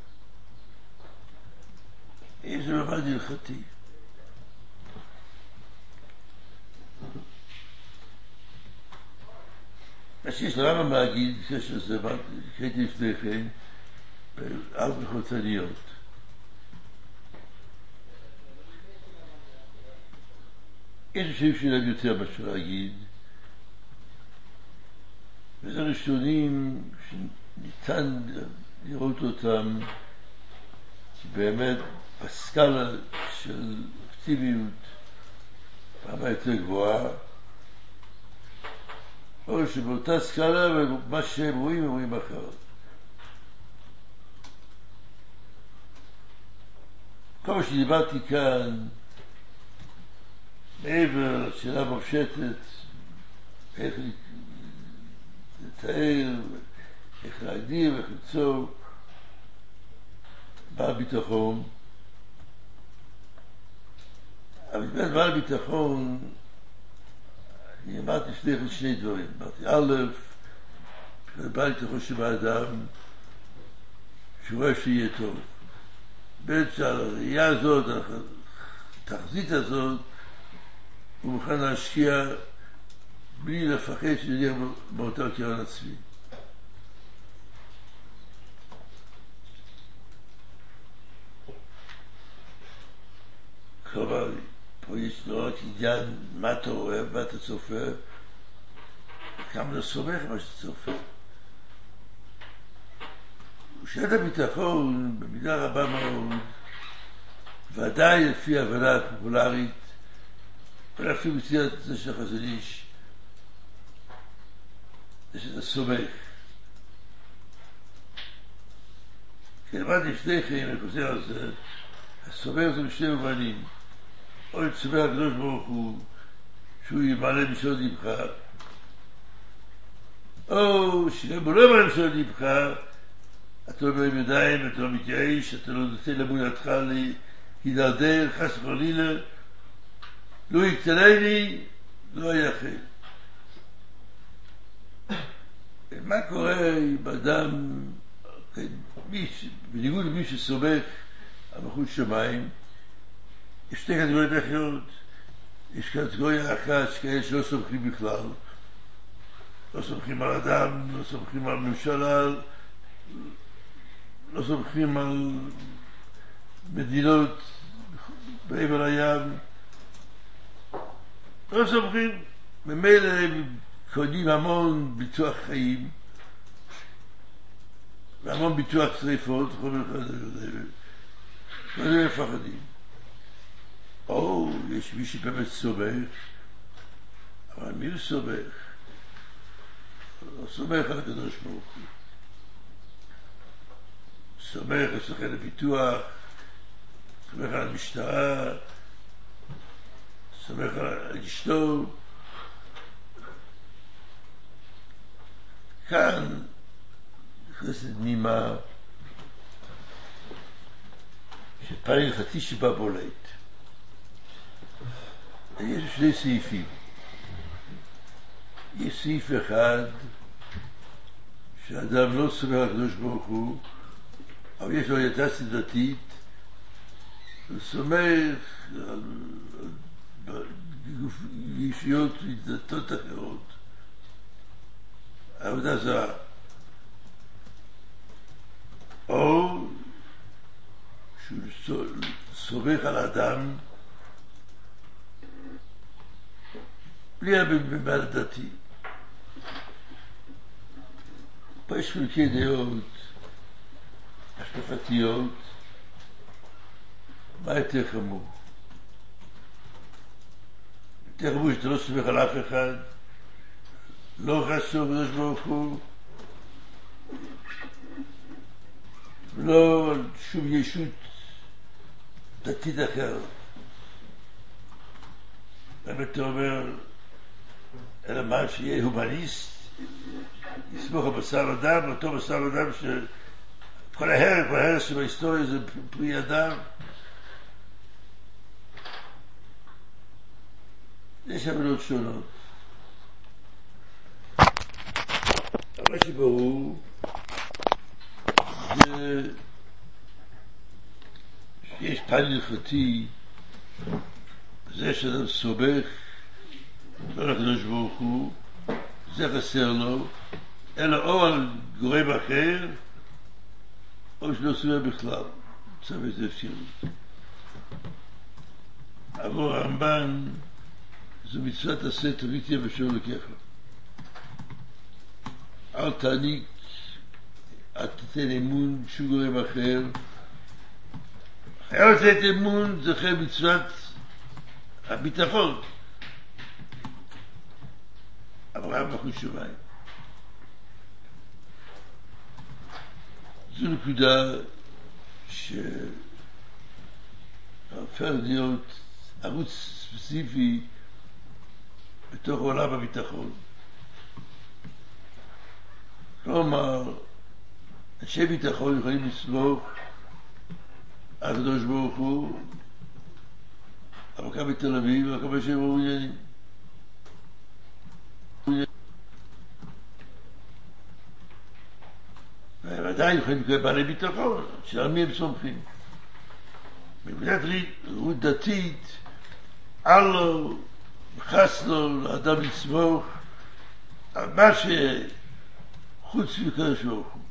איזה ממד הלכתי. מה שיש לרמב"ם להגיד, שזה קראתי לפני כן, בארבע חולצניות. יש חושבים שלהם יותר מה להגיד, וזה ראשונים שניתן לראות אותם באמת בסקאלה של אקטיביות פעמה יותר גבוהה, או שבאותה סקאלה ומה שהם רואים הם רואים אחרת. כל מה שדיברתי כאן, מעבר לשאלה מפשטת, איך לתאר, איך להגדיר, איך ליצור, בעל ביטחון. אבל באמת בעל ביטחון, אני אמרתי לפני שני דברים. אמרתי, א', בעל ביטחון שבאדם, שהוא רואה שיהיה טוב. ב', שהראייה הזאת, התחזית הזאת, הוא מוכן להשקיע בלי לפחד שיהיה באותו קרן עצמי. כלומר, פה יש לא רק עניין מה אתה רואה, מה אתה צופה, כמה אתה סומך מה שאתה צופה. ושאלת הביטחון, במידה רבה מאוד, ודאי לפי הבנה הפופולרית, ולפי מציאת זה של החזון איש, זה שאתה סומך. כי אמרתי לפני כן, אני חוזר על זה, הסומך זה בשני מובנים. או לסומך הקדוש ברוך הוא, שהוא ימלא משעות לבך, או שגם הוא לא ימלא משעות לבך, אתה לא מרים ידיים, אתה לא מתייאש, אתה לא נותן לאמונתך להידרדר, חס וחלילה, לא יקטלני, לא יחל. מה קורה אם אדם, בניגוד למי שסומך על מלכות שמיים, יש שתי קטגוריות אחרות. יש קטגוריה אחת שכאלה שלא סומכים בכלל, לא סומכים על אדם, לא סומכים על ממשלה, לא סומכים על מדינות בעבר הים, לא סומכים. ממילא הם קונים המון ביטוח חיים והמון ביטוח שריפות, והם מפחדים. או יש מי שבאמת סומך, אבל מי הוא סומך? הוא סומך על הקדוש ברוך הוא, סומך על סוכן הביטוח, סומך על המשטרה, סומך על אשתו. כאן נכנסת נימה שפעם הלכתי שבה בולט. יש שני סעיפים. יש סעיף אחד שאדם לא סומך על הקדוש ברוך הוא, אבל יש לו ידע סדרתית, הוא סומך על ישויות ודתות אחרות, עבודה זרה. או שהוא סומך על אדם בלי במעל דתי. פה יש חילוקי דעות השקפתיות, מה יותר חמור? יותר חמור שאתה לא סומך על אף אחד, לא חסור בקדוש ברוך הוא, לא על שום ישות דתית אחרת. באמת אתה אומר, אלא מה שיהיה הומניסט, יסמוך על בשר אדם, אותו בשר אדם שכל ההרס שבהיסטוריה זה פרי אדם. יש הבנות שונות. אבל שברור זה שיש פן הלכתי, זה שאדם סומך לא על הקדוש ברוך הוא, זה חסר לו, אלא או על גורם אחר, או שלא סומך בכלל. צריך איזה אפשרות. עבור הרמב"ן, זו מצוות עשה תמיד תהיה בשור לקיך. אל תעניק, אל תתן אמון שום גורם אחר. חייב לתת אמון זה חייב מצוות הביטחון. אברהם מלכות שמיים. זו נקודה הופך להיות ערוץ ספציפי בתוך עולם הביטחון. כלומר, אנשי ביטחון יכולים לסמוך על הקדוש ברוך הוא, אבל גם בתל אביב, אבל גם שהם מעוניינים. ועדיין יכולים לקרוא בעלי ביטחון, שעל מי הם סומכים. מבחינת רות דתית, אל לו, חס לו, לאדם לסמוך על מה שחוץ מקדוש ברוך הוא.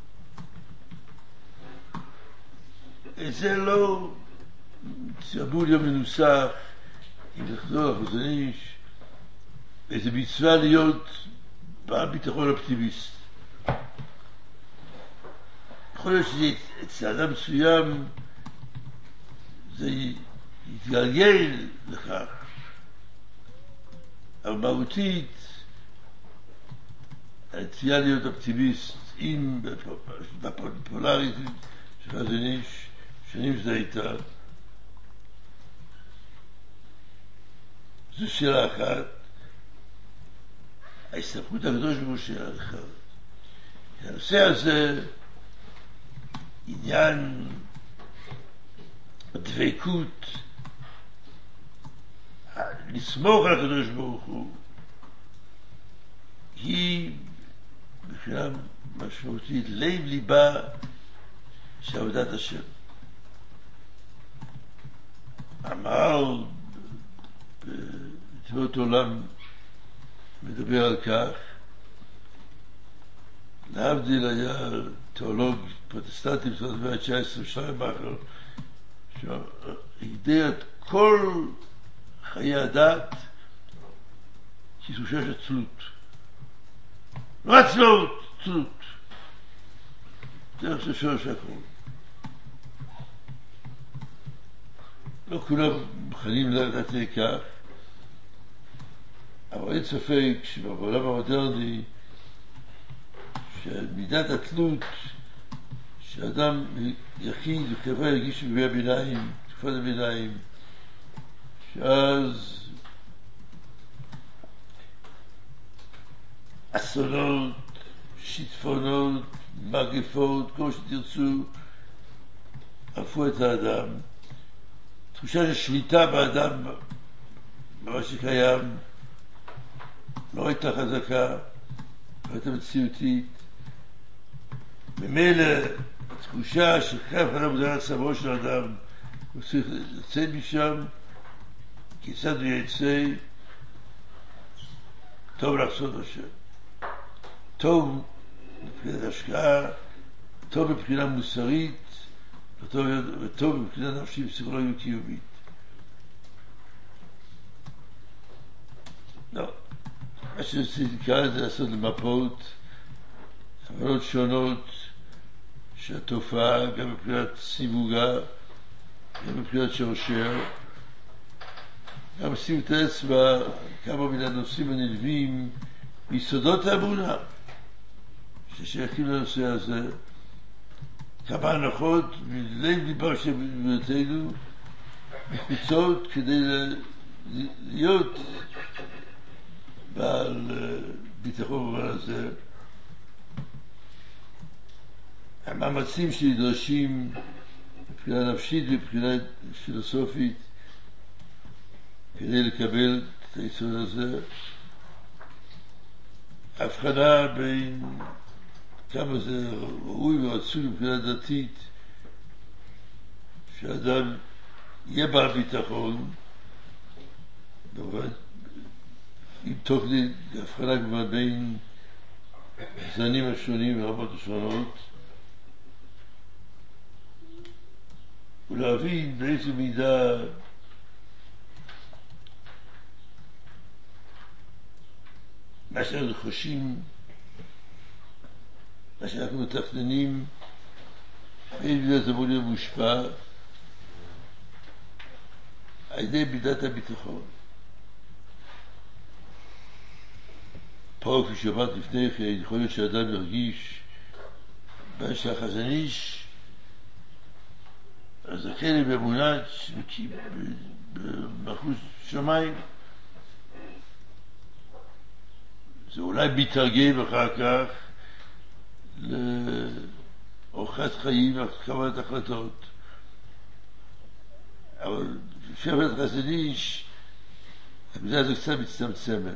זה לא אמור להיות מנוסח אם לחזור לחזון איש, איזה מצווה להיות בעל ביטחון אופטימיסט. יכול להיות שאצל אדם מסוים זה יתגלגל לכך, אבל מהותית הנטייה להיות אופטימיסט עם בפולרית של חזון איש שנים שזה הייתה. זו שאלה אחת. ההסתפקות הקדוש ברוך הוא שאלה אחת. הנושא הזה עניין הדבקות, לסמוך על הקדוש ברוך הוא, היא מבחינה משמעותית לב ליבה של עבודת השם. המהר"ל בתולדות עולם מדבר על כך, להבדיל היה תיאולוג פרוטסטנטי בסוף המאה ה-19 ושלמה בכר, שהגדיר את כל חיי הדת כתחושה של תלות. לא עצלות, תלות. דרך ששורש הכל. לא כולם מוכנים לדעת לכך, אבל אין ספק שבעולם המודרני שמידת התלות שאדם יחיד וחברה ירגיש בימי הביניים, תקופת הביניים, שאז אסונות, שיטפונות, מגפות, כל שתרצו, עפו את האדם. תחושה של שליטה באדם, במה שקיים, לא הייתה חזקה, לא הייתה מציאותית. ממילא התחושה של חייב חלום מודע לצווארו של אדם, הוא צריך לצאת משם, כיצד הוא יצא, טוב לעשות השם. טוב מבחינת השקעה, טוב מבחינה מוסרית, וטוב מבחינה נפשית פסיכולוגית קיומית. לא. מה שרציתי כאן זה לעשות למפות, הבנות שונות שהתופעה, גם מבחינת סיווגה, גם מבחינת שורשיה, גם לשים את האצבע כמה מן הנושאים הנלווים מיסודות האמונה ששייכים לנושא הזה, כמה הנחות מלב ליבה של אמונתנו נחוצות כדי להיות בעל ביטחון במובן הזה. המאמצים שנדרשים מבחינה נפשית ומבחינה פילוסופית כדי לקבל את היסוד הזה, ההבחנה בין כמה זה ראוי ורצוי מבחינה דתית שאדם יהיה בעל ביטחון, עם תוך ההבחנה כבר בין זנים השונים ורמות השונות, ולהבין באיזו מידה מה שאנחנו חשים, מה שאנחנו מתכננים, באיזו מידה זה אמור להיות מושפע על ידי מידת הביטחון. פה, כפי שאמרת לפני כן, יכול להיות שאדם ירגיש שהחזון איש אז לכן באמונה במלכות שמיים זה אולי מתרגם אחר כך לאורחת חיים ולקבלת החלטות, אבל שבט חסד איש הנקודה הזו קצת מצטמצמת.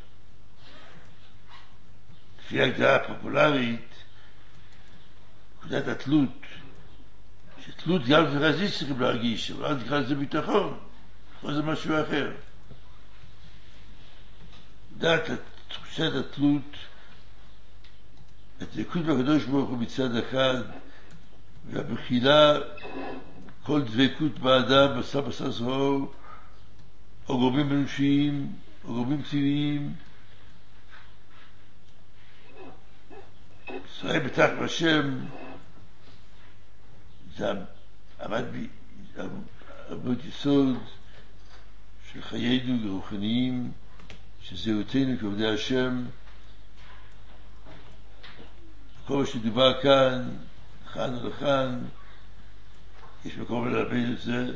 לפי ההגדרה הפופולרית, נקודת התלות, שתלות גם וחזית צריכים להרגיש, אבל אל תקרא לזה ביטחון, כל זה משהו אחר. דעת תחושת התלות, הדבקות בקדוש ברוך הוא מצד אחד, והבחילה, כל דבקות באדם, בסבא זרועו, או גורמים אנושיים, או גורמים טבעיים, ישראל בטח בשם, זה עמד עמוד יסוד של חיינו רוחניים, שזהותנו כעובדי השם. כל מה שדובר כאן, לכאן ולכאן, יש מקום ללמד את זה.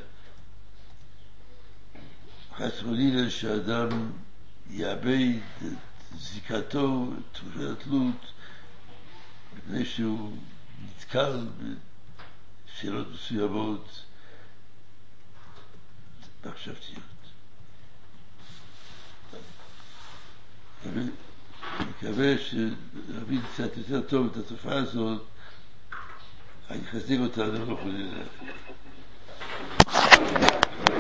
חס וחלילה שהאדם יאבד את זיקתו, את תחושת התלות, מפני שהוא נתקל בשאלות מסוימות מחשבתיות. אני מקווה שנבין קצת יותר טוב את התופעה הזאת, אני אחזק אותה, לא יכול לדעת.